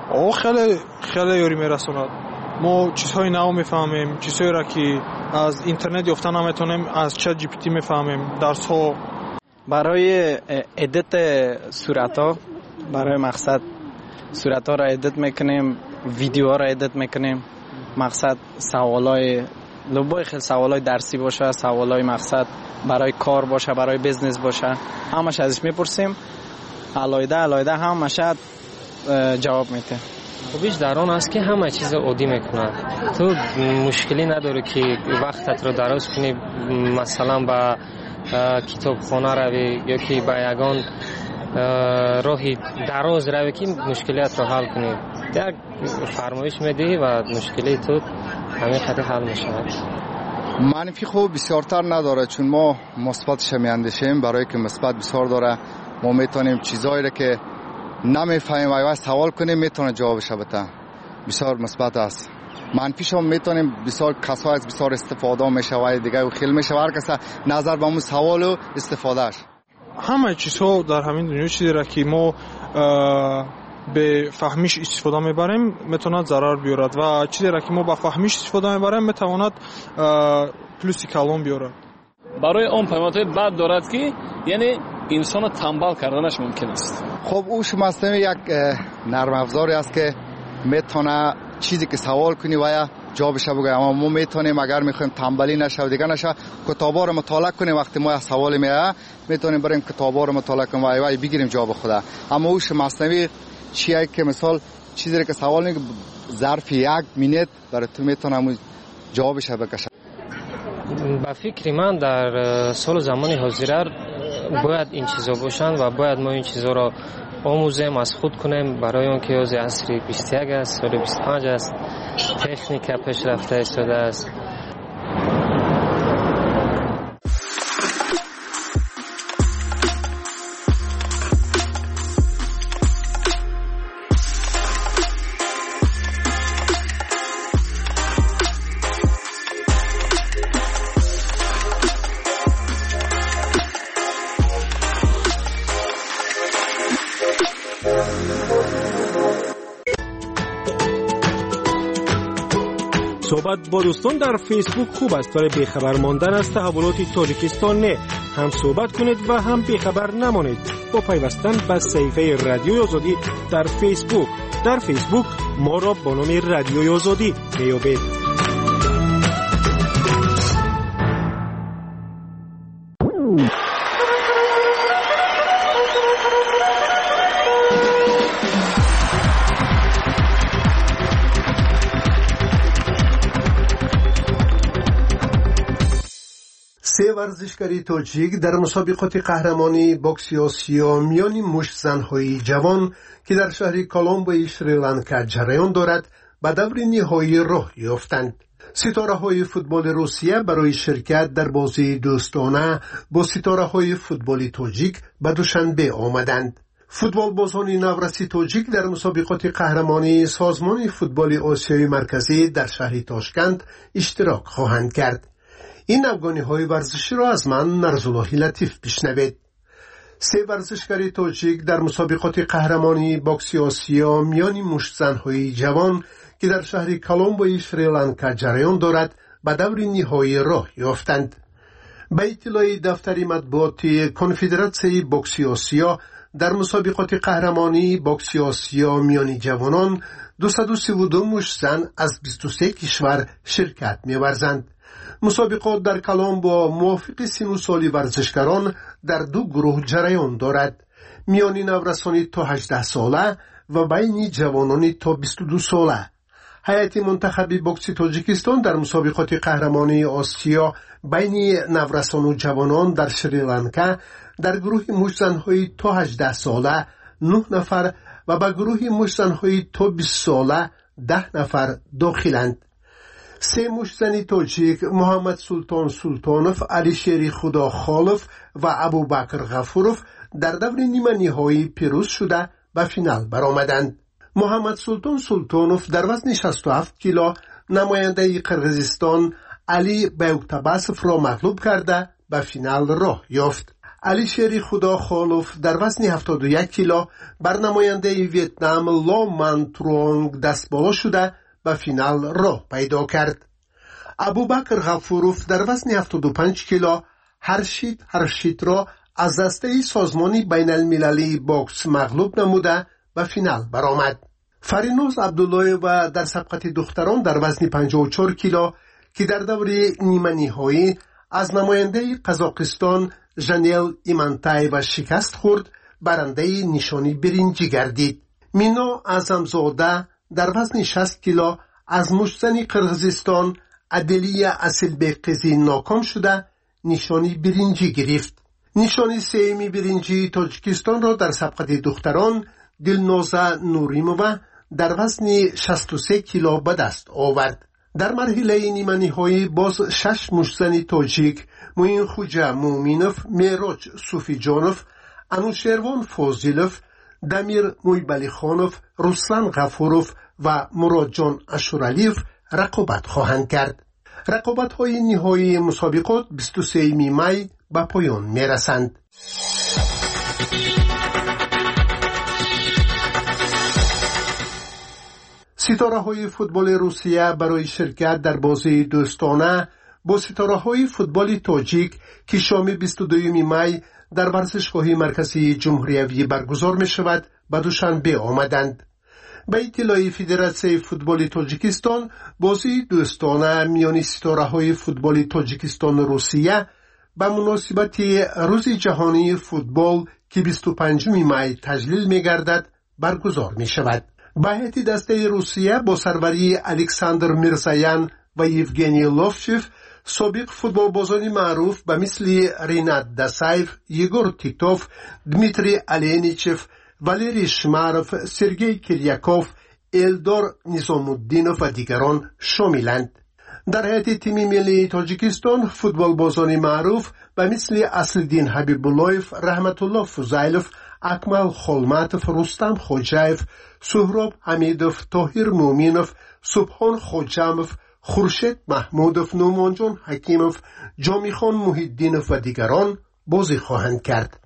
خیلی یاری میرسونه. ما چیزهای نو میفهمیم، چیزهایی را که از اینترنت یافته نمیتونیم از چت جی پی تی میفهمیم. درس‌ها برای ادیت صورت‌ها، برای مقصد صورت‌ها را ادیت میکنیم، ویدیوها را ادیت میکنیم. مقصد سوالای لبای خیلی سوالای درسی باشه، سوالای مقصد برای کار باشه، برای بیزنس باشه، همش ازش میپرسیم. علایده همش جواب میده. خوبیش در آن است که همه چیز عادی میکنه. تو مشکلی نداره که وقتت رو دراز کنی، مثلا با کتابخانه روی یا که با یگان راهی دراز روی که مشکلیت رو حل کنی. یک فرمایش میدی و مشکلی تو همین خطی حل میشود. منفی خوب بسیارتر نداره، چون ما مثبتش میاندیشیم. برای که مثبت بسیار داره، ما میتونیم چیزایی رو که نمیفهمیم و سوال کنیم میتونه جوابش بده. بسیار مثبت است. منفیش هم میتونیم بسیار کسا از بسیار استفاده میشه دیگه و خیلی میشه هر کس نظر به اون سوال و استفادهش. همه چیزها در همین دنیا چیزی را که ما به فهمیش استفاده میبریم میتواند ضرر بیارد و چیزی را که ما به فهمیش استفاده میبریم میتواند پلوسی کلان بیارد. برای اون پیامدهای بد دارد که یعنی انسان تنبل کردنش ممکن است. خب او شما یک نرم افزاری است که میتونه چیزی که سوال کنی و جوابش بگه، اما ما میتونیم اگر میخوایم تنبلی نشه و دیگه نشه کتابا رو مطالعه کنیم. وقتی ما سوال میاد میتونیم بریم کتابا رو مطالعه کنیم و بگیریم جواب خدا. اما او مصنوی چیه که مثال چیزی که سوال میگه ظرف 1 منت برای تو میتونم جوابش بکشه. با فکر من در سال زمان حاضر باید این چیزا باشن و باید ما این چیزا را آموزیم، از خود کنیم برای اون که از عصر 21 است، سال 25 است، تکنیک پیشرفته ایستاده است. صحبت با دوستان در فیسبوک خوب است، برای بیخبر ماندن از تحولات تاجیکستان نه. هم صحبت کنید و هم بیخبر نمانید با پیوستن به صفحه رادیوی آزادی در فیسبوک. در فیسبوک ما را با نام رادیوی آزادی میابید. سه ورزشکاری تاجیک در مسابقات قهرمانی بوکس آسیا میان مشت زن‌های جوان که در شهر کولومبوی شریلانکا جریان دارد به دور نهایی راه یافتند. ستاره‌های فوتبال روسیه برای شرکت در بازی دوستانه با ستاره‌های فوتبال تاجیک به دوشنبه آمدند. فوتبال بازان نورسی تاجیک در مسابقات قهرمانی سازمان فوتبال آسیای مرکزی در شهر تاشکند اشتراک خواهند کرد. این افغانی‌های ورزشی را از من نرزاللهی لطیف بشنوید. سه ورزشکار تاجیک در مسابقات قهرمانی بوکس آسیا میان مشت زن‌های جوان که در شهر کولومبوی شریلانکا جریان دارد به دور نهایی راه یافتند. به اطلاع دفتر مطبوعاتی کنفدراسیون بوکس آسیا در مسابقات قهرمانی بوکس آسیا میان جوانان 232 مشت زن از 23 کشور شرکت می‌ورزند. مسابقات در کولومبو موافق سن و سال ورزشکاران در دو گروه جریان دارد، میان نورسانی تا 18 ساله و بین جوانانی تا 22 ساله. هیئت منتخب بوکس تاجیکستان در مسابقات قهرمانی آسیا بین نورسان و جوانان در شریلانکا در گروه مشت زن‌های تا 18 ساله 9 نفر و به گروه مشت زن‌های تا 20 ساله 10 نفر داخلند. سه مشت زن تاجیک محمد سلطان سلطانوف، علی شیر خدا خالف و ابوبکر غفوروف در دور نیمه نهایی پیروز شده به فینال برآمدند. محمد سلطان سلطانوف در وزن 67 کیلو نماینده قرقیزستان علی بیوکتباسف را مغلوب کرده به فینال راه یافت. علی شیر خدا خالف در وزن 71 کیلو بر نماینده ویتنام لو من ترونگ دست بالا شده به فینال راه پیدا کرد. ابوبکر غفوروف در وزن 75 کیلو هرشید را از دسته سازمان بین المللی بوکس مغلوب نموده به فینال برآمد. فرینوز عبدالله و در سبقت دختران در وزن 54 کیلو که در دور نیمه نهایی از نماینده قزاقستان ژانیل ایمانتای و شکست خورد، برنده نشانی برنجی گردید. مینا اعظمزاده در وزن 60 کیلو از مشت زن قرقیزستان عدلیه اصلبقیزی ناکام شده نشانی برنجی گرفت. نشانی سهمی برنجی تاجیکستان را در سبقت دختران دلنازه نوریمووا در وزن 63 کیلو به دست آورد. در مرحله نیمه نهایی باز 6 مشت زن تاجیک موین خوجا مومینوف، میراج صوفی جانوف، انوشیروان فوزیلوف، دمیر مویبلی خانوف، رسلان غفوروف و مراد جان اشورالیف رقابت خواهند کرد. رقابت‌های نهایی مسابقات 23 می به پایان می‌رسند. ستاره‌های فوتبال روسیه برای شرکت در بازی دوستانه با ستاره‌های فوتبال تاجیک که شام 22 می در ورزشگاه مرکزی جمهوری برگزار می‌شود به دوشنبه آمدند. به اطلاع فدراسیون فوتبال تاجیکستان، بازی دوستانه میان ستاره‌های فوتبال تاجیکستان و روسیه به مناسبت روز جهانی فوتبال که 25 می تجلیل می‌گردد برگزار می‌شود. به هیئت دسته روسیه با سروری الکساندر میرزایان و یوگنی لوفچف، سابق فوتبالبازان معروف به مثل رینات داسایف، یگور تیتوف، دمیتری الینیچف، والری شمارف، سرگئی کریاکوف، الدار نظامالدینوف و دیگران شاملند. در هیئت تیم ملی تاجیکستان فوتبالبازان معروف به مثل اصلدین حبیب‌الله‌یف، رحمت الله فوزایلوف، اکمل خولماتوف، رستم خوجایف، سهراب حمیدوف، طاهر مومینوف، سبحان خوجاموف، خورشید محمودوف، نومانجان حکیموف، جامیخان محیدینوف و دیگران بازی خواهند کرد.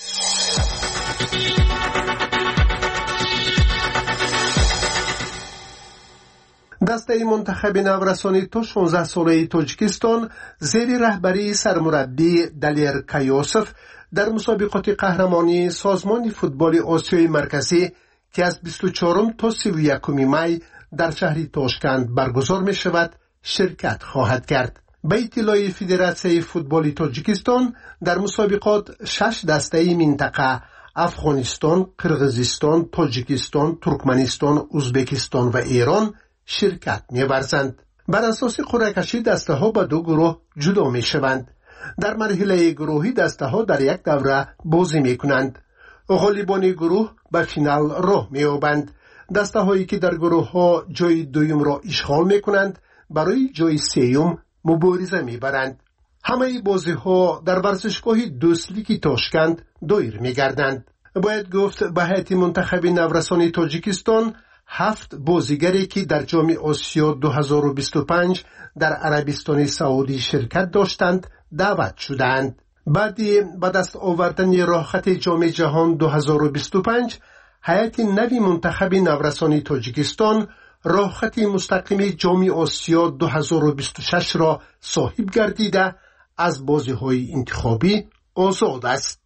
دسته منتخب نورسانی تا 16 ساله تاجیکستان زیر رهبری سرمربی دلیر کایوسف در مسابقات قهرمانی سازمان فوتبال آسیای مرکزی که از 24 تا 31 می در شهر تاشکند برگزار می شود شرکت خواهد کرد. به اطلاع فدراسیون فوتبال تاجیکستان در مسابقات 6 دسته منطقه افغانستان، قرغیزستان، تاجیکستان، ترکمنستان، ازبکستان و ایران شرکت می‌ورزند. بر اساس قرعه کشی دسته ها به 2 گروه جدا می شوند. در مرحله گروهی دسته ها در یک دوره بازی می کنند. غالبان گروه به فینال راه می یابند. دسته هایی که در گروه ها جای دوم را اشغال می کنند برای جای سوم مبارزه می برند. همه بازی ها در ورزشگاه دوستلیک تاشکند دایر می گردند. باید گفت به هیئت منتخب نورسان تاجیکستان 7 بازیگری که در جام آسیا 2025 در عربستان سعودی شرکت داشتند دعوت شدند. بعدی به دست آوردن راهخط جام جهان 2025 هیئت نوی منتخب نورسان تاجیکستان راهخط مستقیم جام آسیا 2026 را صاحب گردیده از بازی‌های انتخابی آزاد است.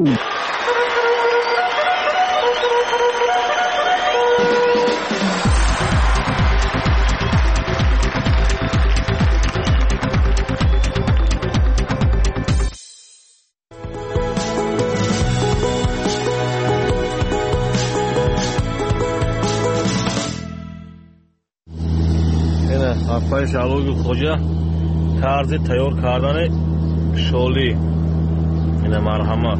حرفای شعبوی خوجه طرز تیار کردن شالی این مرحمت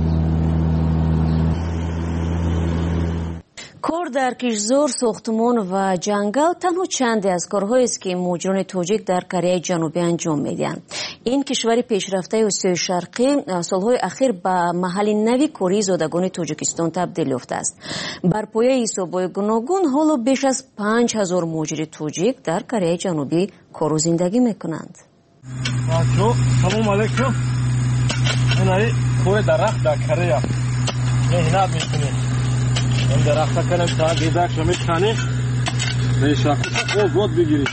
کار در کشزار، ساختمان و جنگل تنها چندی از کارهایی است که مهاجران تاجیک در کره جنوبی انجام میدهند. این کشور پیشرفته آسیای شرقی سالهای اخیر به محل نوی کاری زادگان تاجیکستان تبدیل یافته است. بر پایه حساب‌های گوناگون حالا بیش از 5000 مهاجر تاجیک در کره جنوبی کار و زندگی میکنند. سلام علیکم. این کار درخت در کره مهنت میکنیم. این درخت کنم تا دیدک شما میکنیم ریشه خود بگیرید.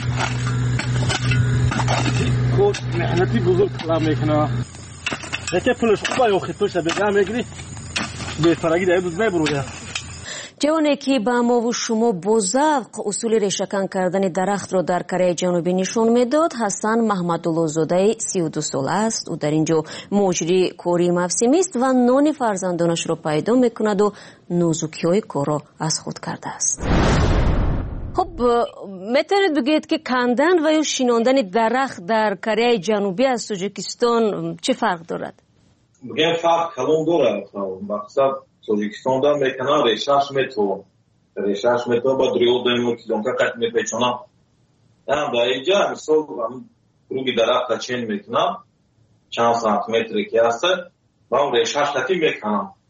خود مهنتی بزرگ کلام میکنه. یکی پولش خوبه یا خیتوش بگم میگیری بهترگی در بود میبروده. جوانی که به ما و شما با ذوق اصول ریشه‌کن کردن درخت را در کره جنوبی نشان میداد حسن محمدالله زاده 32 ساله است. او در اینجا مجری کاری موسمی است و نان فرزندانش را پیدا میکند و نازکی‌های کار را از خود کرده است. خب میتونید بگید که کندن و یا شیناندن درخت در کره جنوبی از تاجیکستان چه فرق دارد؟ بگم فرق کلان دارد. مقصد تاجیکستان میکنه ریشه‌اش میتو با دریو دیم کیلومتر قد میپیچونه. هم در اینجا مثلا روی درخت چین میکنه چند سانتی متری که هست و اون ریشه‌اش تکی میکنه.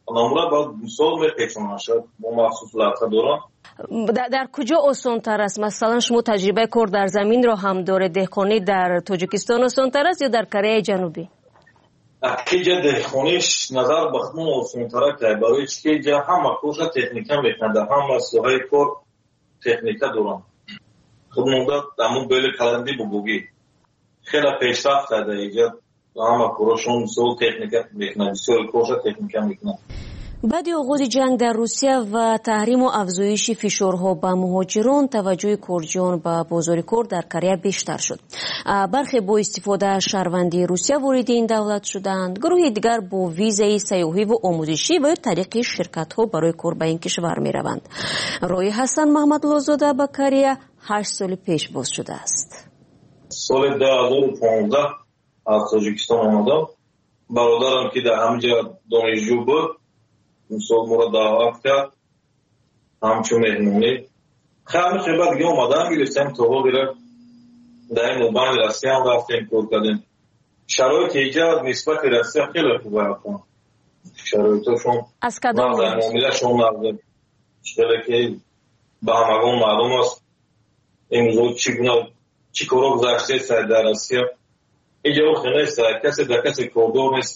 نمره با سال میپیچونن شد با محصولات دارن. در کجا آسان‌تر است؟ مثلا شما تجربه کار در زمین را هم داره، دهقانی در تاجیکستان آسان‌تر است یا در کره جنوبی؟ اکیجا دهقانیش نظر بخمون آسان‌تر که برای چی که همه کارش تکنیکا میکنن، همه سوهای کار تکنیکا دارن. خب نموده همون بیل کلندی بگوگی خیلی پیشرفت کرده اینجا، همه کارشون سو تکنیکا میکنن، بسیار کارش تکنیکا میکنن. بعد آغاز جنگ در روسیه و تحریم و افزایش فشارها به مهاجران، توجه کردیان به بازار کار در کره بیشتر شد. برخی با استفاده از شهروندی روسیه وارد این دولت شدند، گروه دیگر با ویزای سیاحی و آموزشی و طریق شرکت‌ها برای کار به این کشور می‌روند. رای حسن محمد لازاده به کره 8 سال پیش باز شده است. سال 2015 از تاجیکستان آمدم. برادرم که در همینجا دانشجو بود سال مرا دعوت کرد همچون مهمونی. خیلی خیلی دیگه اومدم گرفتیم تا ها بیره در این موبایل روسیه هم رفتیم کار کردیم. شرایط ایجاد نسبت روسیه خیلی خوبه هستن. شرایطشون از کدام معاملهشون نقدیم خیلی که به همگان معلوم است امروز چی کارا گذشته سر در روسیه. اینجا وقت نیست، کسی در کسی کاردار نیست.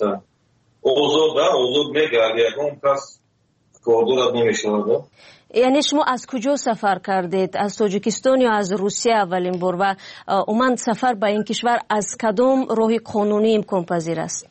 اوزاد میگرد یکم کس کاردار نمیشود. یعنی شما از کجا سفر کردید؟ از تاجیکستان یا از روسیه اولین بار؟ و اومد سفر به این کشور از کدام راه قانونی امکان پذیر است؟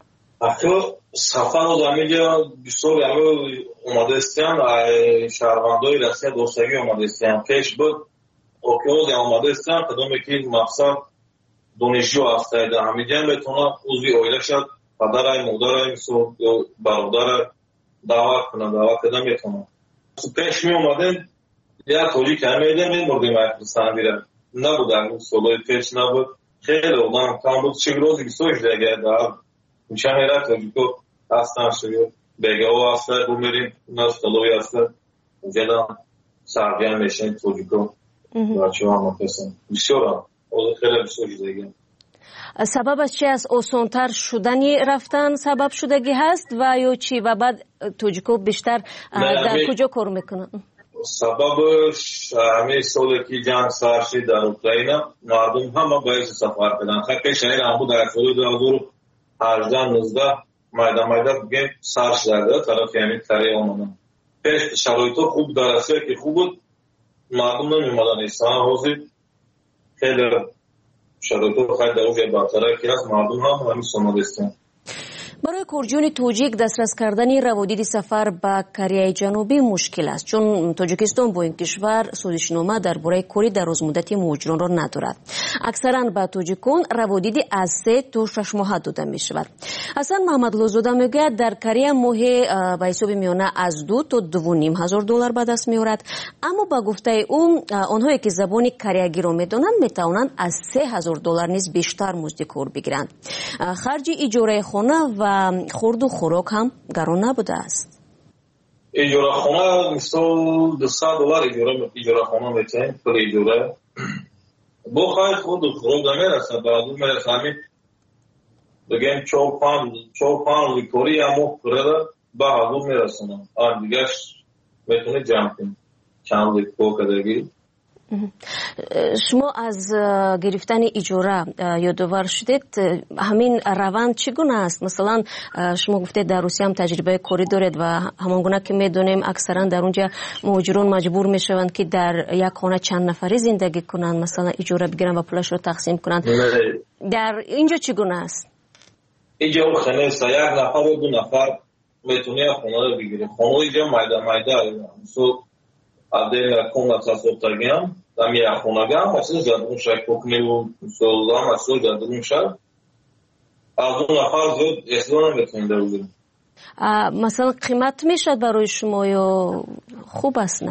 سفر از همینجا بسیار اومده استیم، شهروندای روسیه دوستگی اومده استیم. پیش بود اوکیوز اومده استیم کدومی که مقصد دانشجو هسته در همینجا بتونه عضوی اویله شد، پدر مادر برادر دعوت کنه، دعوت کده میتونه. پیش می اومدیم یا تاجیک همیده میمردیم افغانستان بیره. نبود سالای پیش نبود، خیلی اولان کم بود. چه روزی 28 دیگه در میشه میره تاجیکو هستن شد بگه ها هسته بمیریم نستالوی هسته جدا سرگرم میشن تاجیکو بچه ها مفسن بسیار هم خیلی بسیار دیگه. سبب از چی است؟ آسانتر شدنی رفتن سبب شدگی هست و یا چی؟ و بعد تاجیکو بیشتر در کجا کار میکنن؟ سببش همه سالی که جنگ سر شد در اوکراین مردم همه باید سفر کردن. خیلی شهر هم بود در سال 2018-19 مایده بگیم سر شده طرف یعنی کره آمدن. پیش شرایط خوب درسته که خوب بود مردم نمیمدن ایستان حوضی خیلی شرایط خیلی در اوجه برطره که هست مردم هم همین سنده استن. برای کردیان تاجیک دسترس کردن روادید سفر به کره جنوبی مشکل است، چون تاجیکستان با این کشور سازشنامه درباره کاری درازمدتی مهاجران را ندارد. اکثرا به تاجیکان روادیدی از 3 تا 6 ماه داده می شود. حسن محمد لازاده میگوید در کره ماهی به حساب میانه از 2 تا 2.5 هزار دلار به دست میآورد، اما با گفته او آنهایی که زبان کره‌گی را میدانند میتوانند از 3,000 دلار نیز بیشتر مزد کار بگیرند. خرج اجاره خانه و خورد و خوراک هم گران نبوده است. اجاره خانه مثلا 200 دلار اجاره خانه میتونیم پر اجاره با خواهد خورد و خوراک نمیرسه. بعد میرسه همین بگیم 4-5 لیکوری همو پرده به حضور میرسونم. آن دیگرش میتونه جمع کنیم چند لیکو کدگی. شما از گرفتن اجاره یادآور شدید، همین روند چگونه است؟ مثلا شما گفتید در روسیه هم تجربه کاری دارید و همانگونه که میدونیم اکثرا در اونجا مهاجران مجبور میشوند که در یک خانه چند نفری زندگی کنند، مثلا اجاره بگیرن و پولش رو تقسیم کنند. در اینجا چگونه است؟ اینجا خانه است، یک نفر و 2 نفر میتونه خانه رو بگیره. خانه اینجا مایده عدل کن تصادفیان دمی خونگان مثل جدون شد کوکنی و سولان مثل جدون شد از اون نفر زود اصلا نمیتونید بگیرید. مثلا قیمت میشد برای شما یا خوب است؟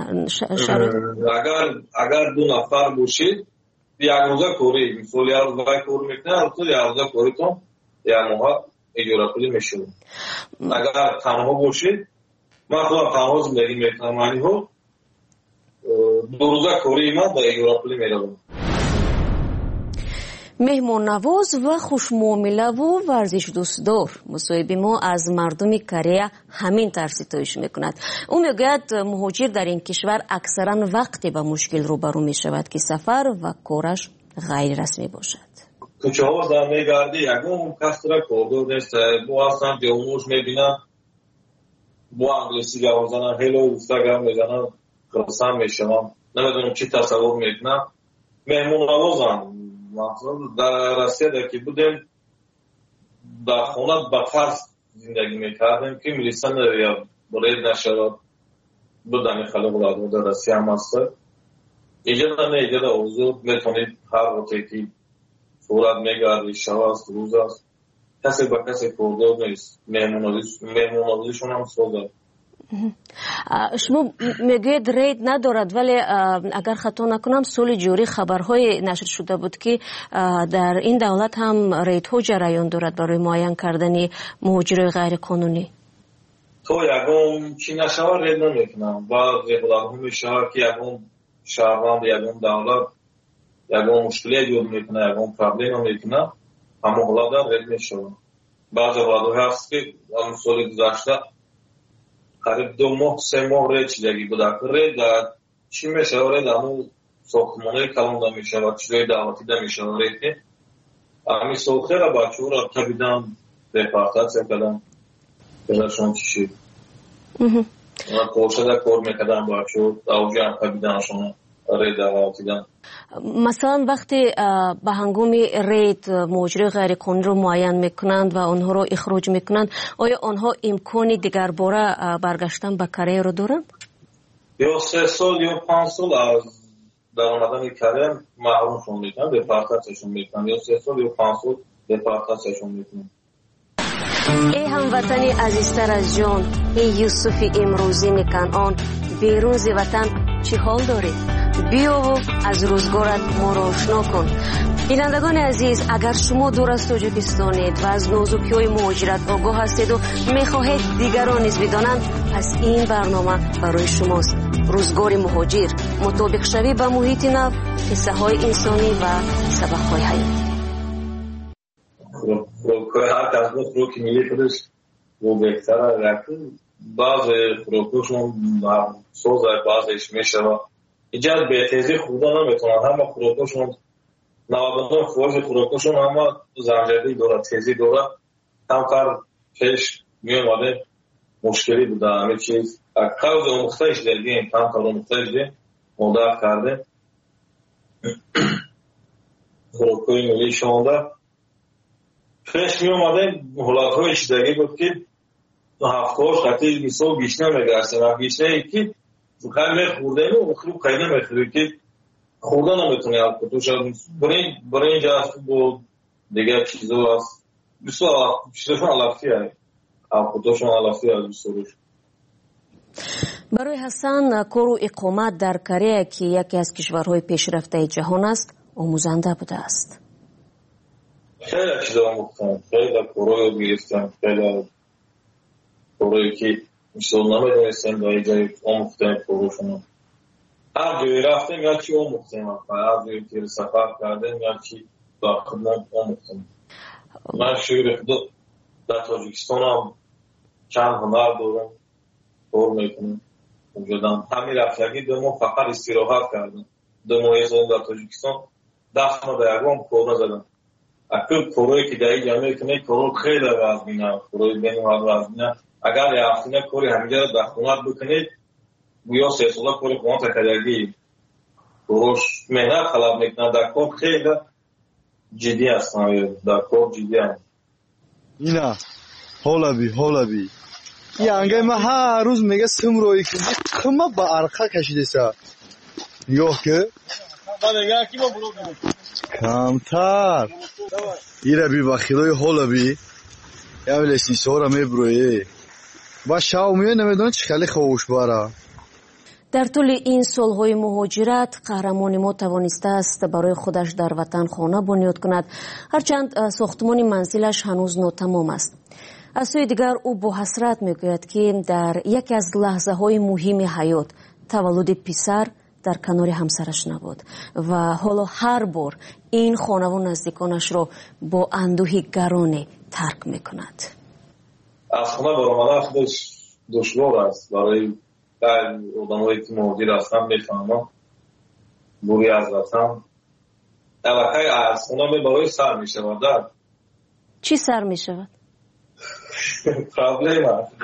اگر 2 نفر باشید یک روزه کوری مثل یک روزه کور میکنه تو یک روزه کوریتون یک ماه اجاره پولی میشه. اگر تنها باشید من خودم تنها زندگی میکنم معنی ها 2 روزه کوری من با اجاره پولی میروم. مهمان نواز و خوشمعامله و ورزش دوستدار. مصاحبه ما از مردم کره همین طرز ستایش میکند. او میگوید مهاجر در این کشور اکثرا وقتی با مشکل روبرو میشود که سفر و کارش غیر رسمی باشد. کوچه ها زمینه گردی یکم کس را کردو نیست. با اصلا دیوموش میبینم با انگلیسی گام زنم هلو گفتگم میزنم خرسم میشم نمیدونم چی تصور میکنم. مهمون نوازم در روسیه در که بودیم در خونه با فرض زندگی میکردیم که میلیسن یا برید نشد بودن خلق العاده در روسیه هم هست. اینجا در حضور میتونید هر وقتی که صورت میگردی شب است روز است کسی با کسی کردو نیست. مهمون نوازیشون هم سوزه. شما میگوید رید ندارد ولی اگر خطا نکنم سال جاری خبرهای نشر شده بود که در این دولت هم ریدها جریان دارد برای معاین کردن مهاجرای غیر قانونی. تو یکم چی نشود رید نمیکنم و رگولارها میشود که یکم شهروند یکم دولت یکم مشکلی ایجاد میکنه یکم پرابلم میکنه اما حالا در رید میشود. بعضی وعده‌ها هست که اون سال گذشته قریب 2 ماه 3 ماه رید چیزی بوده که رید چی میشه رید همون ساختمانه کلانده میشه و چیزای دعوتی ده میشه رید که همین سوخه را بچه را تبیدن دپارتاسیا کردن پدرشون چی شید اونا کورشه ده کور میکردن بچه اوجی هم تبیدنشون رید دعوتی دن. مثلا وقتی به هنگام رید مهاجر غیر قانونی رو معاین میکنند و آنها رو اخراج میکنند آیا آنها امکانی دیگر باره برگشتن به کره رو دارند؟ یا 3 سال یا 5 سال از در آمدن کره محرومشون میکنند دپارتاسیشون میکنند یا 3 سال یا 5 سال دپارتاسیشون میکنند. ای هموطنی عزیزتر از جان ای یوسف امروزی کنعان بیرون ز وطن چی حال داری؟ بیا و از روزگارت ما را آشنا کن. بینندگان عزیز اگر شما دور از تاجیکستانید و از نازکی‌های مهاجرت آگاه هستید و میخواهید دیگران نیز بدانند پس این برنامه برای شماست. روزگار مهاجر مطابق شوی به محیط نو قصه های انسانی و سبق های حیاتی. هر کس بود رو که میلی خودش رو بهتره رکن بعض خروکوشون سوزه بعضش میشه و اینجا به تیزی خودا نمیتونن همه خروکوشون 99 فوج خروکوشون همه زنجیری داره تیزی داره کمتر پیش میومده مشکلی بوده همه چیز قوض امختش دیدیم کمتر امختش دیم مدر کرده خروکوی ملی شونده پیش میومده حالات های چیزایی بود که هفتهاش خطی بیسو بیشنه میگرسه و بیشنه ای که خیلی میخورده و خیلی خیلی میخوره که خورده نمیتونه حل کتوش برای اینجا هست بود دیگه چیزو هست بیسو چیزشون علافتی هست حل کتوشون علافتی هست بیسوش. برای حسن کار و اقامت در کره که یکی از کشورهای پیشرفته جهان است آموزنده بوده است. خیلی چیزا آموختم خیلی کارهای گرفتم خیلی کارهایی که میشون نمیدونستم در اینجا آموختم کارشون هر جایی رفتم یا چی آموختم هر جایی که سفر کردم یا چی در خدمت آموختم. من شعر خود در تاجیکستان هم چند هنر دارم کار میکنم اونجا همین رفتگی 2 ماه فقط استراحت کردم 2 ماه زدم در تاجیکستان دفعه در یکم کار نزدم اکل کارهایی که در اینجا میکنه کارو خیلی وزمینه کارهایی بین وزمینه اگر یه هفتینه کاری همینجا در خونت بکنید یا 3 ساله کاری خونت کردگی کاروش مهنت خلاب میکنه در کار خیلی جدی هستن در کار جدی هستن. اینا حالا بی یه انگه ما هر روز میگه سمروی که کما با عرقه کشیده سا نگاه که کمتر ایره بی بخیلای حالا بی یه ولی سیسا را میبروی با شاومیه نمیدونه چه خیلی خوش باره. در طول این سالهای مهاجرت قهرمان ما توانسته است برای خودش در وطن خانه بنیاد کند هرچند ساختمان منزلش هنوز ناتمام است. از سوی دیگر او با حسرت میگوید که در یکی از لحظه های مهم حیات تولد پسر در کنار همسرش نبود و حالا هر بار این خانه و نزدیکانش را با اندوهی گرانی ترک میکند. از خانه برآمدن خودش دشوار است. برای آدمایی که مهاجر هستند میفهمم دوری از وطن الکی از خانه برای سر میشود. چی سر میشود؟ پرابلم است.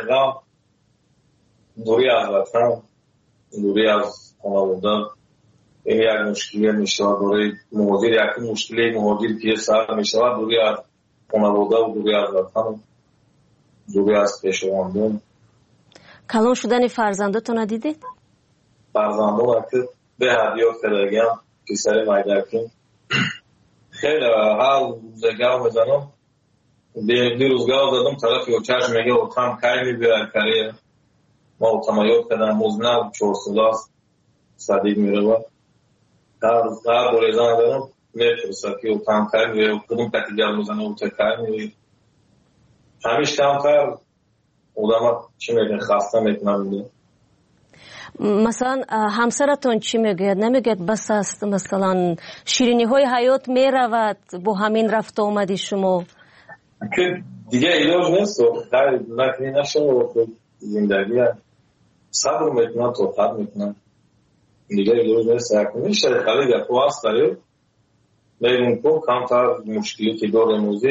دوری از وطن، دوری از خانواده، این یک مشکلی میشود برای مهاجر. یک مشکلی مهاجر که سر میشود دوری از خانواده و دوری از وطن، دوری از پیشواندن. کلان شدن فرزندتون دیدید؟ فرزندان که به هدیه فرگم پسر مایدکیم خیلی هر روزگاه میزنم دیروزگاه زدم طرفی و چشم میگه و تم کاری میبیرد کریه ما و تمایید کردم موزنه 4 ساله است صدیق میره هر بوریزان زدم میپرسد که و تم کاری میبیرد و کدوم کتیگر میزنه و تا کاری میبیرد همیش کمتر آدم چی میگه خسته میکنم. مثلا همسرتون چی میگوید؟ نمیگوید بس است مثلا شیرینی های حیات میرود با همین رفت آمدی شما که دیگه ایلاج نیست و خیلی نکنی نشه و زندگی صبر میکنن توقت میکنن دیگه ایلاج نیست میشه خیلی گفت هست داری میگون که کمتر مشکلی که داره موزی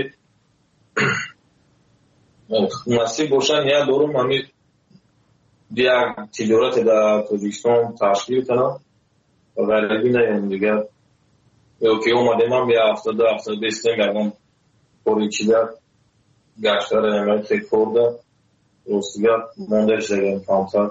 نصیب باشن یا دارم همین یک تجارت در تاجیکستان تشکیل کنم و غریبی نیم دیگه یا که اومده من بیا 70 بیستیم گردم پوری چیده گشتر نمید تک کرده روستیگر مونده شدیم کامتر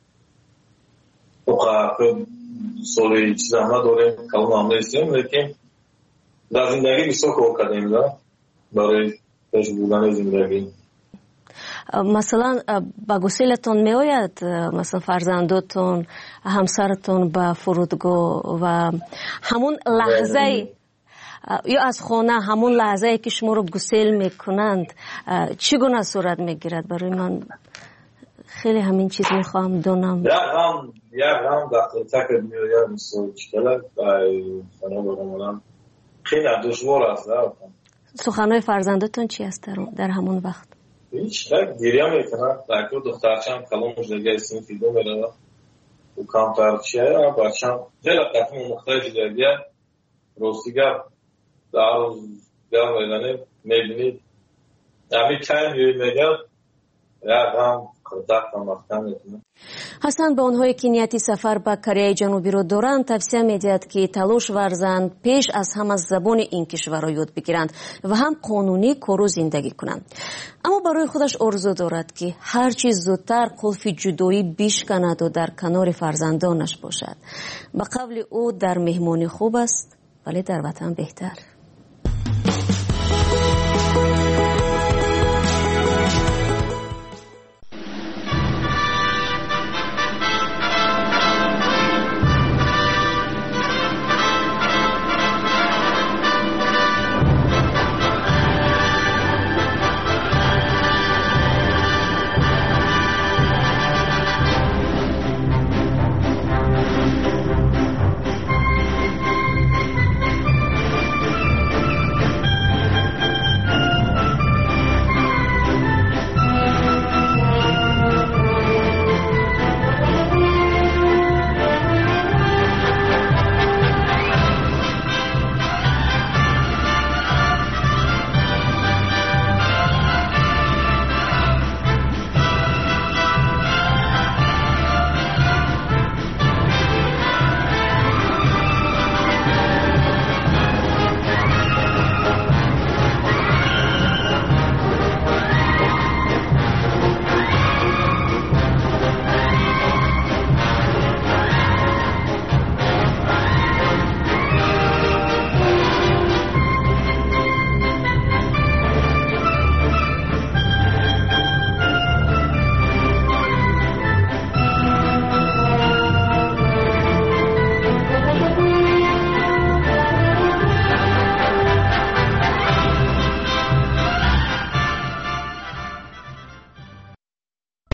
و که سالی چیز همه داریم کلون همه استیم لیکن در زندگی بسیار کار کردیم برای پیش بودن زندگی. مثلا با گسیلتون می آید مثلا فرزندتون همسرتون به فرودگاه و همون لحظه یا از خانه همون لحظه که شما رو گسیل میکنند چگونه صورت میگیرد؟ برای من خیلی همین چیز میخوام دونم. یک هم دختر تکر میاید مثل چکلک خانه برامونم خیلی دشوار است. سخنهای فرزندتون چی است در همون وقت؟ هیچ گریه میکنن دکتر دخترچم کلام مجدگه اسمی فیدو میره و کامترچیه بچم خیلی قطعه مختلف جدیه روستیگر در روزگاه میدنه میبینید همی کمی میگه یک هم خردق هم وقتا میکنه. حسن به آنهایی که نیتی سفر به کره جنوبی رو دارند توصیه میدهد که تلاش ورزند پیش از هم از زبان این کشور را یاد بگیرند و هم قانونی کار و زندگی کنند. اما برای خودش آرزو دارد که هر چیز زودتر قلف جدایی بشکند و در کنار فرزندانش باشد. به قول او در مهمانی خوب است ولی در وطن بهتر.